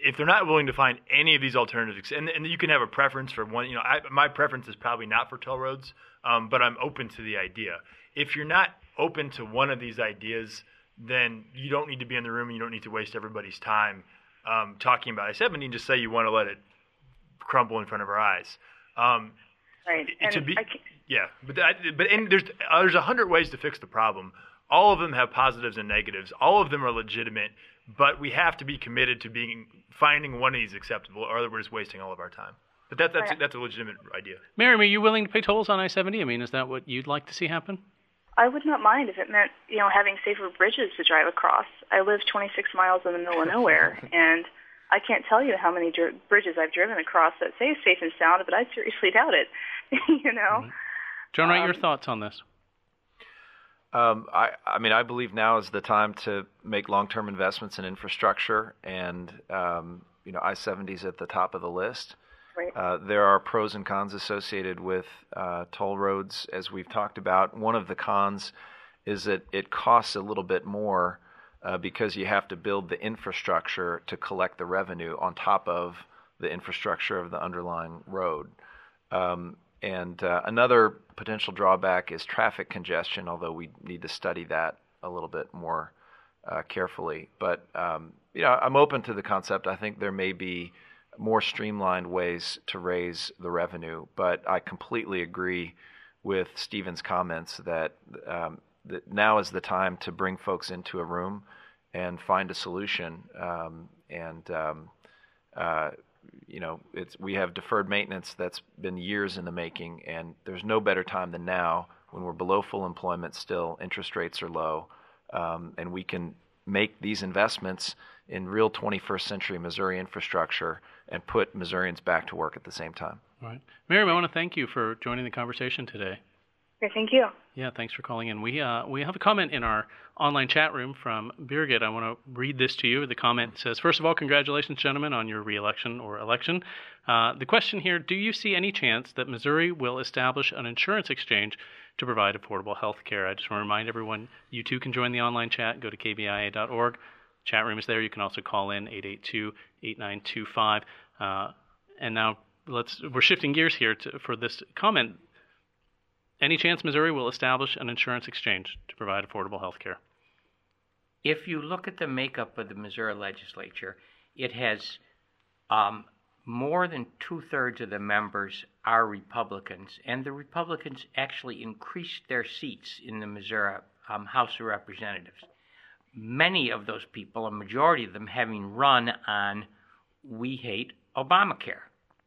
if they're not willing to find any of these alternatives, and, and you can have a preference for one, you know, I, my preference is probably not for toll roads, um, but I'm open to the idea. If you're not open to one of these ideas, then you don't need to be in the room and you don't need to waste everybody's time um, talking about I seventy and just say you want to let it crumble in front of our eyes. Um, right. To And be, I can, yeah, but that, but and there's uh, there's a hundred ways to fix the problem. All of them have positives and negatives. All of them are legitimate, but we have to be committed to being finding one of these acceptable, or otherwise we're just wasting all of our time. But that, that's Right. that's a legitimate idea. Miriam, are you willing to pay tolls on I seventy? I mean, is that what you'd like to see happen? I would not mind if it meant, you know, having safer bridges to drive across. I live twenty-six miles in the middle of nowhere, and I can't tell you how many dr- bridges I've driven across that say safe and sound, but I seriously doubt it. you know. Mm-hmm. John Wright, Um, your thoughts on this? Um, I, I mean, I believe now is the time to make long-term investments in infrastructure, and um, you know, I seventy is at the top of the list. Right. Uh, there are pros and cons associated with uh, toll roads, as we've talked about. One of the cons is that it costs a little bit more uh, because you have to build the infrastructure to collect the revenue on top of the infrastructure of the underlying road. Um, and uh, another potential drawback is traffic congestion, although we need to study that a little bit more uh, carefully. But um, you know, I'm open to the concept. I think there may be more streamlined ways to raise the revenue, but I completely agree with Stephen's comments that, um, that now is the time to bring folks into a room and find a solution. Um, and um, uh, you know, it's we have deferred maintenance that's been years in the making, and there's no better time than now when we're below full employment still, interest rates are low, um, and we can make these investments in real twenty-first century Missouri infrastructure and put Missourians back to work at the same time. All right. Miriam, I want to thank you for joining the conversation today. Okay, thank you. Yeah, thanks for calling in. We uh, we have a comment in our online chat room from Birgit. I want to read this to you. The comment says, first of all, congratulations, gentlemen, on your re-election or election. Uh, the question here, do you see any chance that Missouri will establish an insurance exchange to provide affordable health care? I just want to remind everyone, you too can join the online chat. Go to k b i a dot org. Chat room is there. You can also call in eight eight two, eight nine two five. Uh, and now let's we're shifting gears here to, for this comment. Any chance Missouri will establish an insurance exchange to provide affordable health care? If you look at the makeup of the Missouri legislature, it has um, more than two-thirds of the members are Republicans, and the Republicans actually increased their seats in the Missouri um, House of Representatives. Many of those people, a majority of them, having run on "We hate Obamacare."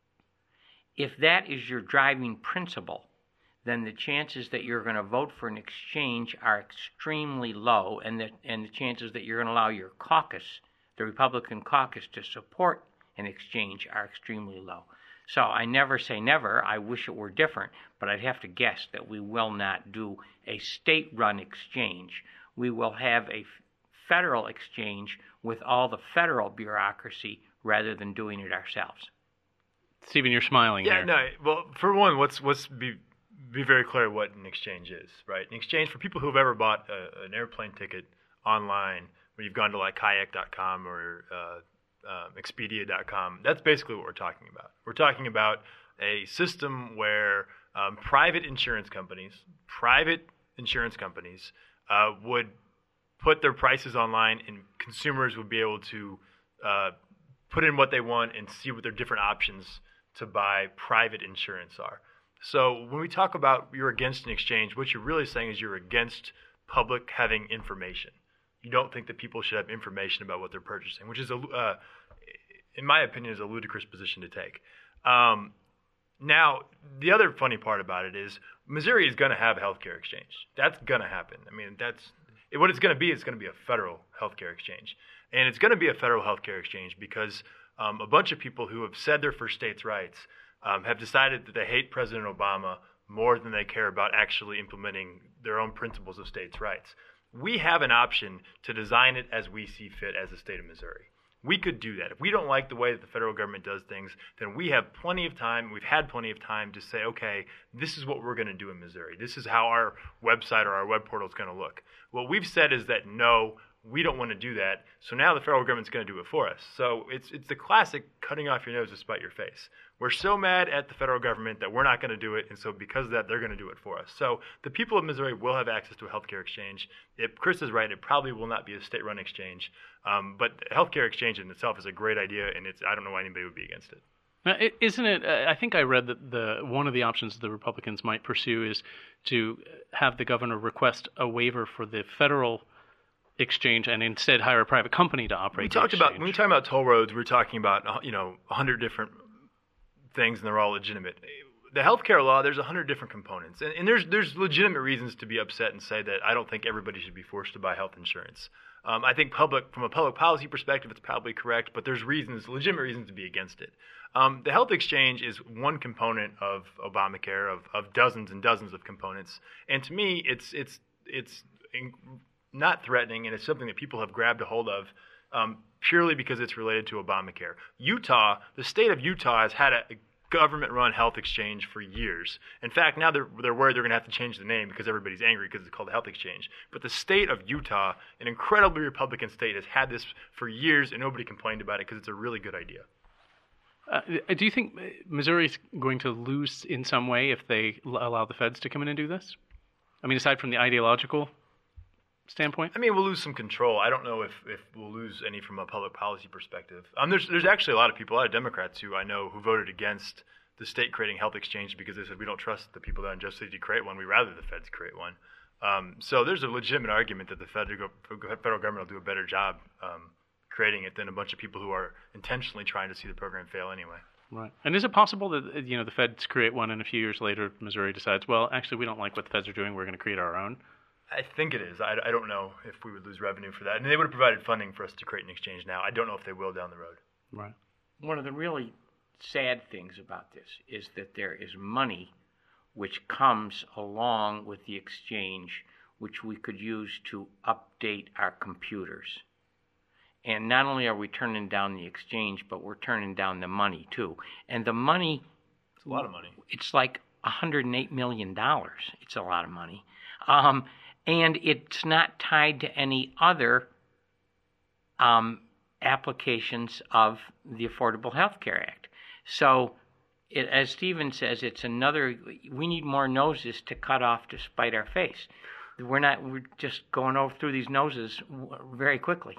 If that is your driving principle, then the chances that you're going to vote for an exchange are extremely low, and the, and the chances that you're going to allow your caucus, the Republican caucus, to support an exchange are extremely low. So I never say never. I wish it were different, but I'd have to guess that we will not do a state-run exchange. We will have a federal exchange with all the federal bureaucracy rather than doing it ourselves. Stephen, you're smiling Yeah, there. no. Well, for one, let's let's be be very clear what an exchange is, right? An exchange, for people who've ever bought a, an airplane ticket online, where you've gone to like kayak dot com or uh, uh, expedia dot com, that's basically what we're talking about. We're talking about a system where um, private insurance companies, private insurance companies uh, would put their prices online, and consumers would be able to uh, put in what they want and see what their different options to buy private insurance are. So when we talk about you're against an exchange, what you're really saying is you're against public having information. You don't think that people should have information about what they're purchasing, which is, a, uh, in my opinion, is a ludicrous position to take. Um, now, the other funny part about it is Missouri is going to have a healthcare exchange. That's going to happen. I mean, that's what it's going to be. It's going to be a federal healthcare exchange, and it's going to be a federal healthcare exchange because um, a bunch of people who have said they're for states' rights Um, have decided that they hate President Obama more than they care about actually implementing their own principles of states' rights. We have an option to design it as we see fit as the state of Missouri. We could do that. If we don't like the way that the federal government does things, then we have plenty of time, we've had plenty of time to say, okay, this is what we're going to do in Missouri. This is how our website or our web portal is going to look. What we've said is that, no, We don't want to do that. So now the federal government's going to do it for us. So it's it's the classic cutting off your nose to spite your face. We're so mad at the federal government that we're not going to do it, and so because of that, they're going to do it for us. So the people of Missouri will have access to a healthcare exchange. If Chris is right, it probably will not be a state-run exchange. Um, but a healthcare exchange in itself is a great idea, and it's I don't know why anybody would be against it. Now, isn't it? I think I read that the one of the options the Republicans might pursue is to have the governor request a waiver for the federal exchange and instead hire a private company to operate. We the talked about exchange. when we talk about toll roads, we're talking about you know a hundred different things, and they're all legitimate. The healthcare law, there's a hundred different components, and, and there's there's legitimate reasons to be upset and say that I don't think everybody should be forced to buy health insurance. Um, I think public from a public policy perspective, it's probably correct, but there's reasons, legitimate reasons to be against it. Um, the health exchange is one component of Obamacare, of, of dozens and dozens of components, and to me, it's it's it's in, not threatening, and it's something that people have grabbed a hold of um, purely because it's related to Obamacare. Utah, the state of Utah, has had a government-run health exchange for years. In fact, now they're they're worried they're going to have to change the name because everybody's angry because it's called the health exchange. But the state of Utah, an incredibly Republican state, has had this for years, and nobody complained about it because it's a really good idea. Uh, do you think Missouri's going to lose in some way if they l- allow the feds to come in and do this? I mean, aside from the ideological standpoint? I mean, we'll lose some control. I don't know if, if we'll lose any from a public policy perspective. Um, there's there's actually a lot of people, a lot of Democrats who I know who voted against the state creating health exchange because they said we don't trust the people down in Jeff City to create one. We'd rather the feds create one. Um, so there's a legitimate argument that the federal, federal government will do a better job um, creating it than a bunch of people who are intentionally trying to see the program fail anyway. Right. And is it possible that, you know, the feds create one and a few years later Missouri decides, well, actually, we don't like what the feds are doing, we're going to create our own? I think it is. I, I don't know if we would lose revenue for that. And they would have provided funding for us to create an exchange now. I don't know if they will down the road. Right. One of the really sad things about this is that there is money which comes along with the exchange which we could use to update our computers. And not only are we turning down the exchange, but we're turning down the money too. And the money... It's a lot of money. It's like one hundred eight million dollars. It's a lot of money. Um, and it's not tied to any other um, applications of the Affordable Health Care Act. So, it, as Stephen says, it's another, we need more noses to cut off to spite our face. We're not, we're just going over through these noses very quickly.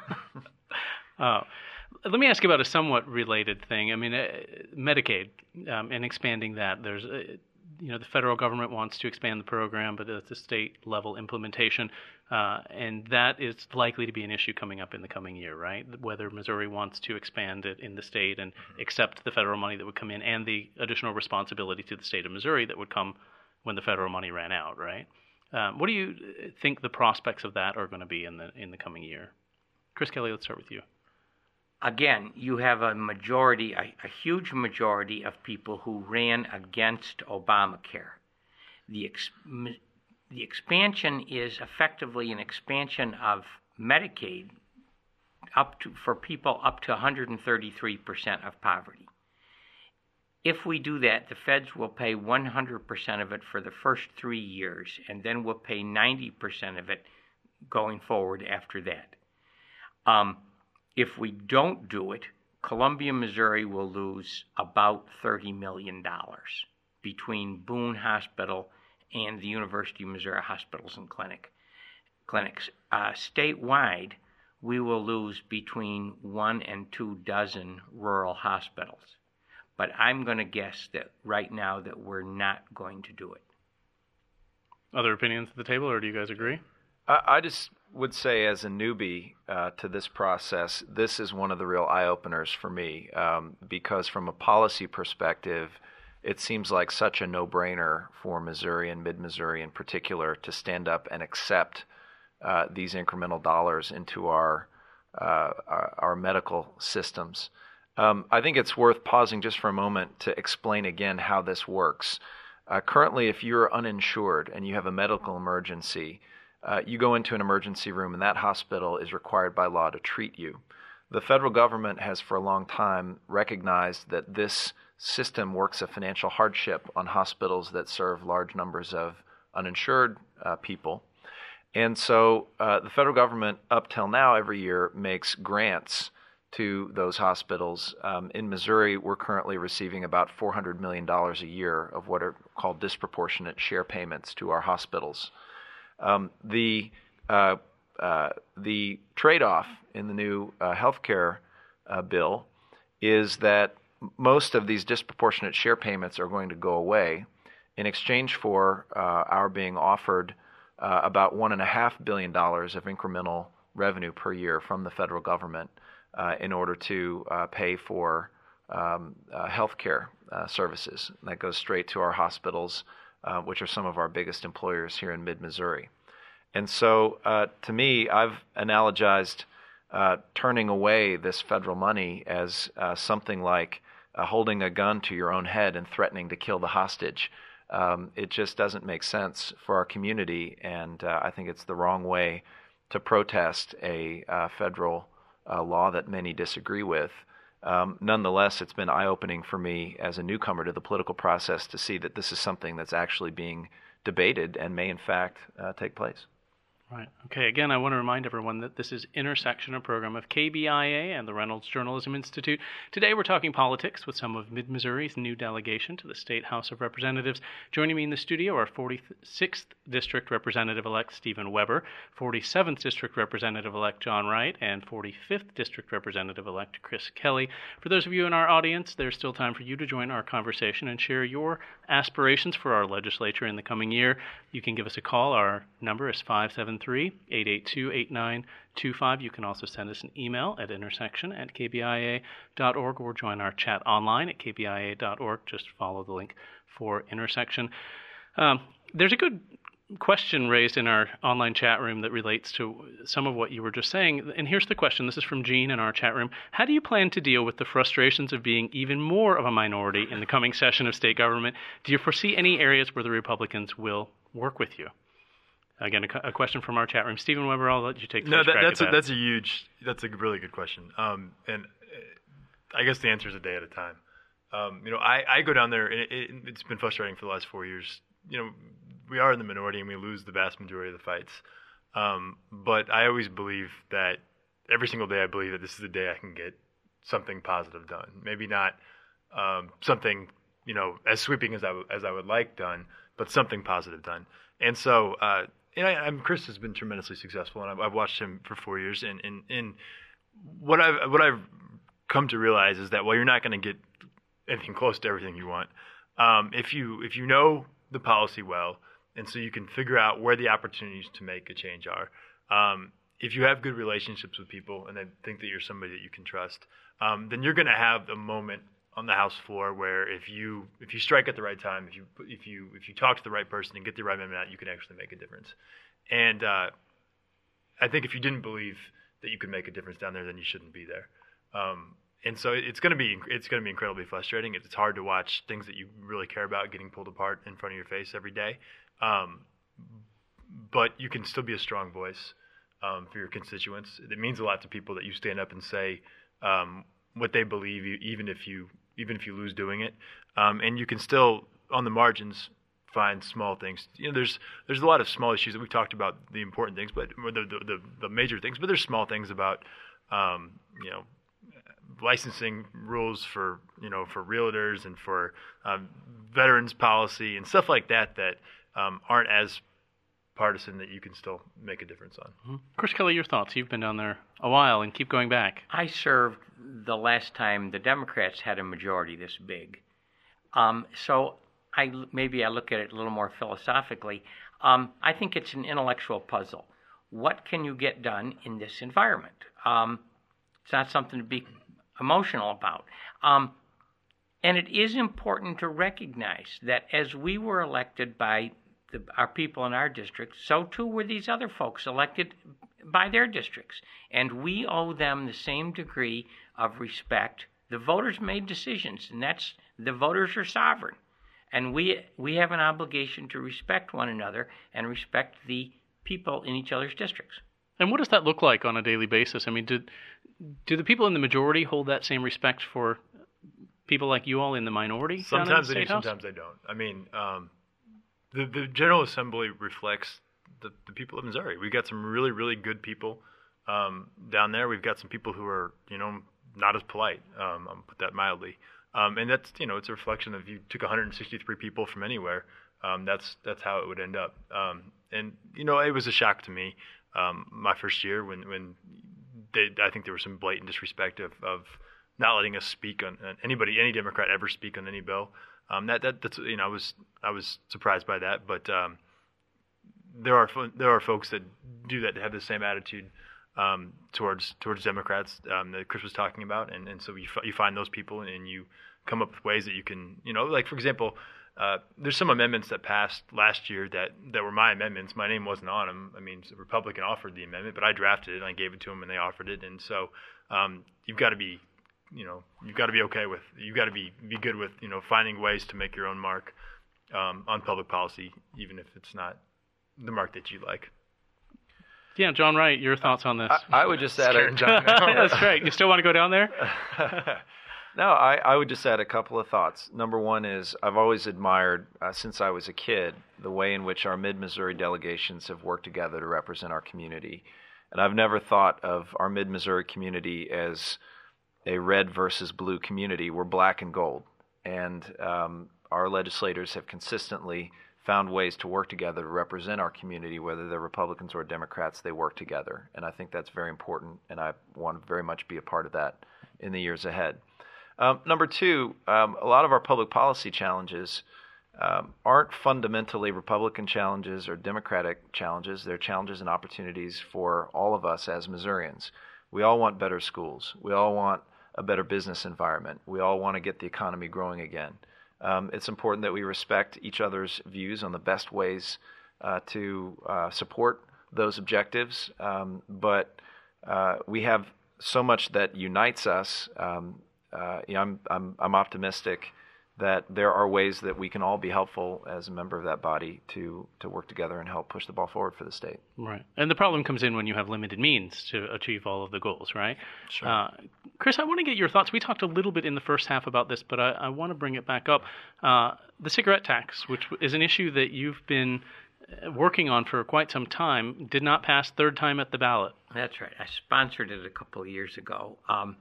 Oh. Let me ask you about a somewhat related thing. I mean, uh, Medicaid um, and expanding that. There's, uh, you know, the federal government wants to expand the program, but it's a state-level implementation, uh, and that is likely to be an issue coming up in the coming year, right? Whether Missouri wants to expand it in the state and accept the federal money that would come in and the additional responsibility to the state of Missouri that would come when the federal money ran out, right? Um, what do you think the prospects of that are going to be in the in the coming year? Chris Kelly, let's start with you. Again, you have a majority, a, a huge majority of people who ran against Obamacare. The ex, the expansion is effectively an expansion of Medicaid up to for people up to one hundred thirty-three percent of poverty. If we do that, the feds will pay one hundred percent of it for the first three years, and then we'll pay ninety percent of it going forward after that. Um, If we don't do it, Columbia, Missouri will lose about thirty million dollars between Boone Hospital and the University of Missouri Hospitals and Clinic, Clinics. Uh, statewide, we will lose between one and two dozen rural hospitals. But I'm going to guess that right now that we're not going to do it. Other opinions at the table, or do you guys agree? I, I just... would say as a newbie uh, to this process, this is one of the real eye-openers for me um, because from a policy perspective, it seems like such a no-brainer for Missouri and mid-Missouri in particular to stand up and accept uh, these incremental dollars into our, uh, our, our medical systems. Um, I think it's worth pausing just for a moment to explain again how this works. Uh, currently, if you're uninsured and you have a medical emergency, Uh, you go into an emergency room, and that hospital is required by law to treat you. The federal government has for a long time recognized that this system works a financial hardship on hospitals that serve large numbers of uninsured uh, people. And so uh, the federal government, up till now, every year makes grants to those hospitals. Um, in Missouri, we're currently receiving about four hundred million dollars a year of what are called disproportionate share payments to our hospitals. Um, the uh, uh, the trade-off in the new uh, health care uh, bill is that most of these disproportionate share payments are going to go away in exchange for uh, our being offered uh, about one and a half billion dollars of incremental revenue per year from the federal government uh, in order to uh, pay for um, uh, health care uh, services. And that goes straight to our hospitals, uh, which are some of our biggest employers here in mid-Missouri. And so, uh, to me, I've analogized uh, turning away this federal money as uh, something like uh, holding a gun to your own head and threatening to kill the hostage. Um, it just doesn't make sense for our community, and uh, I think it's the wrong way to protest a uh, federal uh, law that many disagree with. Um, nonetheless, it's been eye-opening for me as a newcomer to the political process to see that this is something that's actually being debated and may, in fact, uh, take place. Right. Okay. Again, I want to remind everyone that this is Intersection, a program of K B I A and the Reynolds Journalism Institute. Today, we're talking politics with some of Mid-Missouri's new delegation to the State House of Representatives. Joining me in the studio are forty-sixth District Representative-elect Stephen Weber, forty-seventh District Representative-elect John Wright, and forty-fifth District Representative-elect Chris Kelly. For those of you in our audience, there's still time for you to join our conversation and share your aspirations for our legislature in the coming year. You can give us a call. Our number is five seven three, eight eight two, eight nine two five. You can also send us an email at intersection at k b i a dot org or join our chat online at k b i a dot org. Just follow the link for Intersection. Um, there's a good question raised in our online chat room that relates to some of what you were just saying. And here's the question. This is from Jean in our chat room. How do you plan to deal with the frustrations of being even more of a minority in the coming session of state government? Do you foresee any areas where the Republicans will work with you? Again, a, a question from our chat room. Stephen Weber, I'll let you take the no, first that, crack that's at a, that. that's a huge, that's a really good question. Um, and I guess the answer is a day at a time. Um, you know, I, I go down there, and it, it, it's been frustrating for the last four years. You know, we are in the minority, and we lose the vast majority of the fights. Um, but I always believe that every single day, I believe that this is the day I can get something positive done. Maybe not um, something, you know, as sweeping as I w- as I would like done, but something positive done. And so. Uh, And I, I'm, Chris has been tremendously successful, and I've, I've watched him for four years. And, and, and what I've what I've come to realize is that while you're not going to get anything close to everything you want, um, if you if you know the policy well, and so you can figure out where the opportunities to make a change are, um, if you have good relationships with people and they think that you're somebody that you can trust, um, then you're going to have a moment on the House floor where if you if you strike at the right time, if you if you if you talk to the right person and get the right amendment out, you can actually make a difference. And uh, I think if you didn't believe that you could make a difference down there, then you shouldn't be there. Um, and so it's going to be it's going to be incredibly frustrating. It's hard to watch things that you really care about getting pulled apart in front of your face every day. Um, but you can still be a strong voice um, for your constituents. It means a lot to people that you stand up and say um, what they believe, even if you even if you lose doing it, um, and you can still, on the margins, find small things. You know, there's there's a lot of small issues that we've talked about, the important things, but the the, the, the major things. But there's small things about, um, you know, licensing rules for you know for realtors and for um, veterans policy and stuff like that that um, aren't as partisan that you can still make a difference on. Mm-hmm. Chris Kelly, your thoughts? You've been down there a while and keep going back. I served the last time the Democrats had a majority this big. Um, so I maybe I look at it a little more philosophically. Um, I think it's an intellectual puzzle. What can you get done in this environment? Um, it's not something to be emotional about. Um, and it is important to recognize that as we were elected by The, our people in our district, so too were these other folks elected by their districts. And we owe them the same degree of respect. The voters made decisions, and that's the voters are sovereign. And we we have an obligation to respect one another and respect the people in each other's districts. And what does that look like on a daily basis? I mean, do, do the people in the majority hold that same respect for people like you all in the minority? Sometimes the they do, House? sometimes they don't. I mean, um, The, the General Assembly reflects the, the people of Missouri. We've got some really, really good people um, down there. We've got some people who are, you know, not as polite. Um, I'll put that mildly. Um, and that's, you know, it's a reflection of you took one hundred sixty-three people from anywhere. Um, that's that's how it would end up. Um, and you know, it was a shock to me um, my first year when when they, I think there was some blatant disrespect of, of not letting us speak on, on anybody, any Democrat ever speak on any bill. Um, that that that's you know I was I was surprised by that, but um, there are there are folks that do that, that have the same attitude um, towards towards Democrats um, that Chris was talking about, and, and so you f- you find those people and you come up with ways that you can, you know, like for example, uh, there's some amendments that passed last year that, that were my amendments. My name wasn't on them. I mean, the Republican offered the amendment, but I drafted it and I gave it to them and they offered it, and so um, you've got to be you know, you've got to be okay with, you've got to be, be good with, you know, finding ways to make your own mark um, on public policy, even if it's not the mark that you like. Yeah, John Wright, your thoughts on this? I, I would just add a, That's great. You still want to go down there? No, I, I would just add a couple of thoughts. Number one is I've always admired, uh, since I was a kid, the way in which our Mid-Missouri delegations have worked together to represent our community. And I've never thought of our Mid-Missouri community as a red versus blue community. We're black and gold. And um, our legislators have consistently found ways to work together to represent our community, whether they're Republicans or Democrats, they work together. And I think that's very important, and I want to very much be a part of that in the years ahead. Um, number two, um, a lot of our public policy challenges um, aren't fundamentally Republican challenges or Democratic challenges. They're challenges and opportunities for all of us as Missourians. We all want better schools. We all want a better business environment. We all want to get the economy growing again. Um, it's important that we respect each other's views on the best ways uh, to uh, support those objectives. Um, but uh, we have so much that unites us. Um, uh, you know, I'm, I'm, I'm optimistic that there are ways that we can all be helpful as a member of that body to to work together and help push the ball forward for the state. Right. And the problem comes in when you have limited means to achieve all of the goals, right? Sure. Uh, Chris, I want to get your thoughts. We talked a little bit in the first half about this, but I, I want to bring it back up. Uh, the cigarette tax, which is an issue that you've been working on for quite some time, did not pass third time at the ballot. That's right. I sponsored it a couple of years ago. Um,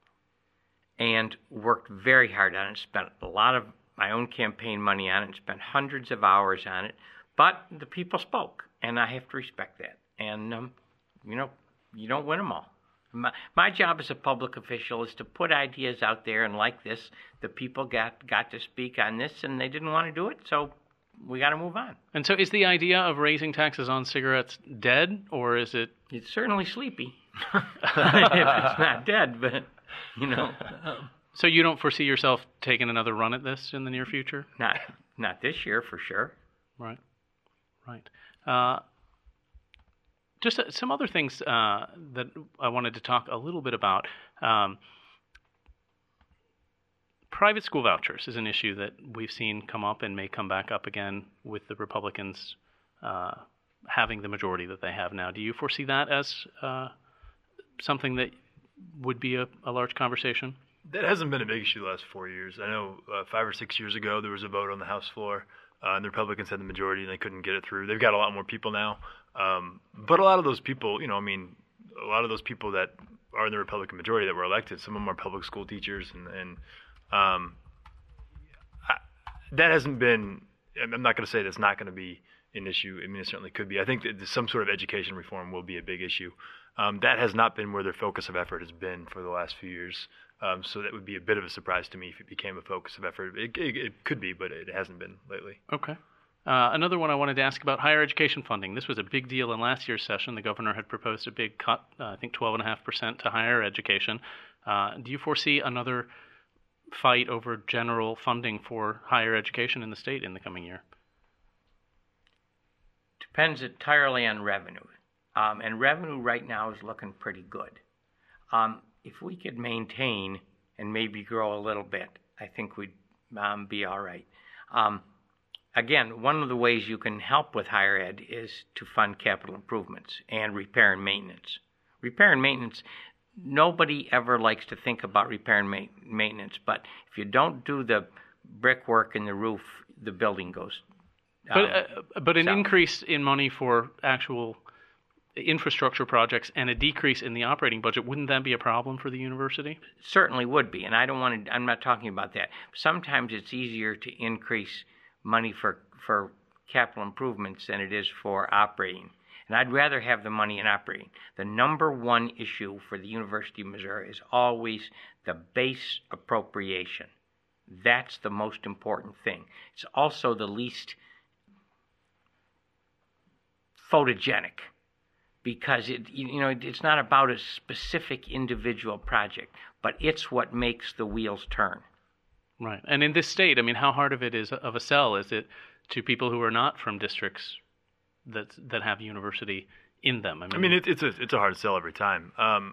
and worked very hard on it, spent a lot of my own campaign money on it, and spent hundreds of hours on it. But the people spoke, and I have to respect that. And, um, you know, you don't win them all. My, my job as a public official is to put ideas out there, and like this, the people got, got to speak on this, and they didn't want to do it, so we got to move on. And so is the idea of raising taxes on cigarettes dead, or is it... It's certainly sleepy, if it's not dead, but... You know, so you don't foresee yourself taking another run at this in the near future? Not, not this year for sure. Right, right. Uh, just uh, some other things uh, that I wanted to talk a little bit about. Um, private school vouchers is an issue that we've seen come up and may come back up again with the Republicans uh, having the majority that they have now. Do you foresee that as uh, something that would be a, a large conversation? That hasn't been a big issue the last four years. I know uh, five or six years ago there was a vote on the House floor, uh, and the Republicans had the majority and they couldn't get it through. They've got a lot more people now. Um, but a lot of those people, you know, I mean, a lot of those people that are in the Republican majority that were elected, some of them are public school teachers, and, and um, I, that hasn't been, I'm not going to say that's not going to be an issue. I mean, it certainly could be. I think that some sort of education reform will be a big issue. Um, that has not been where their focus of effort has been for the last few years. Um, so that would be a bit of a surprise to me if it became a focus of effort. It, it, it could be, but it hasn't been lately. Okay. Uh, another one I wanted to ask about higher education funding. This was a big deal in last year's session. The governor had proposed a big cut, uh, I think twelve point five percent to higher education. Uh, do you foresee another fight over general funding for higher education in the state in the coming year? Depends entirely on revenue. Um, and revenue right now is looking pretty good. Um, if we could maintain and maybe grow a little bit, I think we'd um, be all right. Um, again, one of the ways you can help with higher ed is to fund capital improvements and repair and maintenance. Repair and maintenance, nobody ever likes to think about repair and ma- maintenance, but if you don't do the brickwork in the roof, the building goes But Um, uh, but an so- increase in money for actual infrastructure projects and a decrease in the operating budget, wouldn't that be a problem for the university? Certainly would be, and I don't want to. I'm not talking about that. Sometimes it's easier to increase money for for capital improvements than it is for operating, and I'd rather have the money in operating. The number one issue for the University of Missouri is always the base appropriation. That's the most important thing. It's also the least photogenic, because it, you know, it's not about a specific individual project, but it's what makes the wheels turn. Right. And in this state, I mean, how hard of it is of a sell is it to people who are not from districts that that have university in them? I mean, I mean, it, it's a it's a hard sell every time. Um,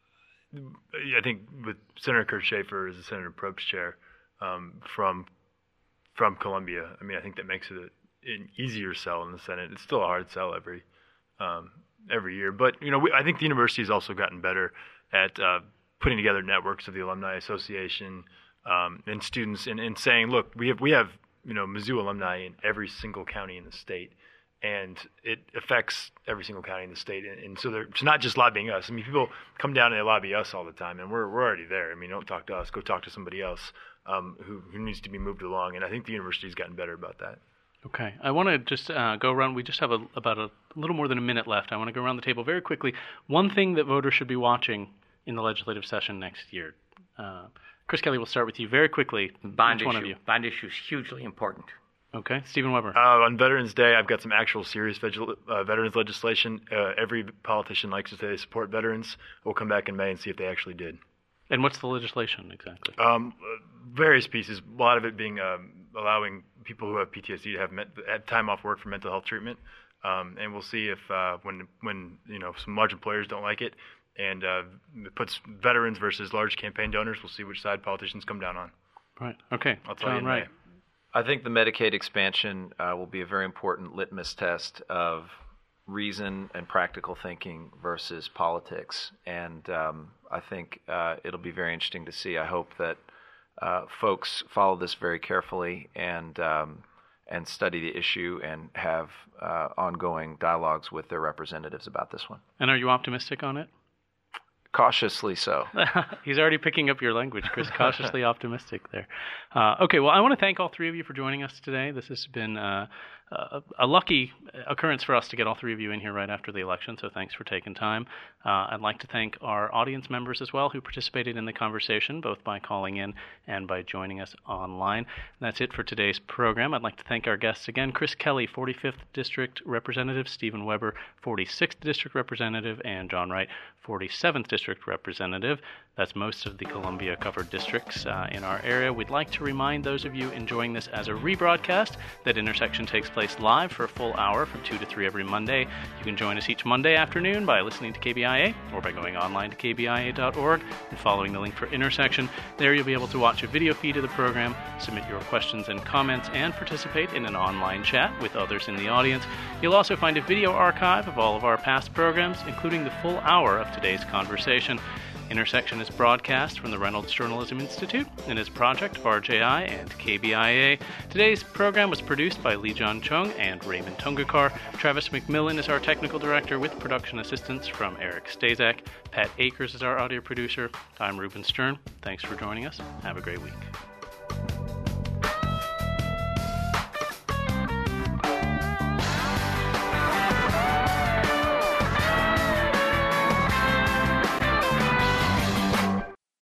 I think with Senator Kurt Schaefer as the Senator Probst chair um, from from Columbia, I mean, I think that makes it a, an easier sell in the Senate. It's still a hard sell every um, every year, but you know, we, I think the university has also gotten better at uh, putting together networks of the Alumni Association um, and students, and, and saying, look, we have we have you know Mizzou alumni in every single county in the state. And it affects every single county in the state, and, and so they're, it's not just lobbying us. I mean, people come down and they lobby us all the time, and we're we're already there. I mean, don't talk to us. Go talk to somebody else um, who who needs to be moved along. And I think the university's gotten better about that. Okay. I want to just uh, go around. We just have a, about a little more than a minute left. I want to go around the table very quickly. One thing that voters should be watching in the legislative session next year. Uh, Chris Kelly, we'll start with you very quickly. Bond Each issue. one of you. Bond issue is hugely important. Okay. Stephen Weber. Uh, on Veterans Day, I've got some actual serious veg- uh, veterans legislation. Uh, every politician likes to say they support veterans. We'll come back in May and see if they actually did. And what's the legislation exactly? Um, uh, various pieces. A lot of it being um, allowing people who have P T S D to have, met- have time off work for mental health treatment. Um, and we'll see if uh, when when you know some large employers don't like it, and uh, it puts veterans versus large campaign donors. We'll see which side politicians come down on. Right. Okay. I'll tell you John in Wright. May. I think the Medicaid expansion uh, will be a very important litmus test of reason and practical thinking versus politics. And um, I think uh, it'll be very interesting to see. I hope that uh, folks follow this very carefully and um, and study the issue and have uh, ongoing dialogues with their representatives about this one. And are you optimistic on it? Cautiously so. He's already picking up your language, Chris. Cautiously optimistic there. Uh, okay, well, I want to thank all three of you for joining us today. This has been uh, a, a lucky occurrence for us to get all three of you in here right after the election, so thanks for taking time. Uh, I'd like to thank our audience members as well who participated in the conversation, both by calling in and by joining us online. That's it for today's program. I'd like to thank our guests again, Chris Kelly, forty-fifth District Representative, Stephen Weber, forty-sixth District Representative, and John Wright, forty-seventh District Representative. That's most of the Columbia-covered districts uh, in our area. We'd like to remind those of you enjoying this as a rebroadcast that Intersection takes place live for a full hour from two to three every Monday. You can join us each Monday afternoon by listening to K B I A or by going online to K B I A dot org and following the link for Intersection. There you'll be able to watch a video feed of the program, submit your questions and comments, and participate in an online chat with others in the audience. You'll also find a video archive of all of our past programs, including the full hour of today's conversation. Intersection is broadcast from the Reynolds Journalism Institute and is a project of R J I and K B I A. Today's program was produced by Lee John Chung and Raymond Tungakar. Travis McMillan is our technical director with production assistance from Eric Stazak. Pat Akers is our audio producer. I'm Reuben Stern. Thanks for joining us. Have a great week.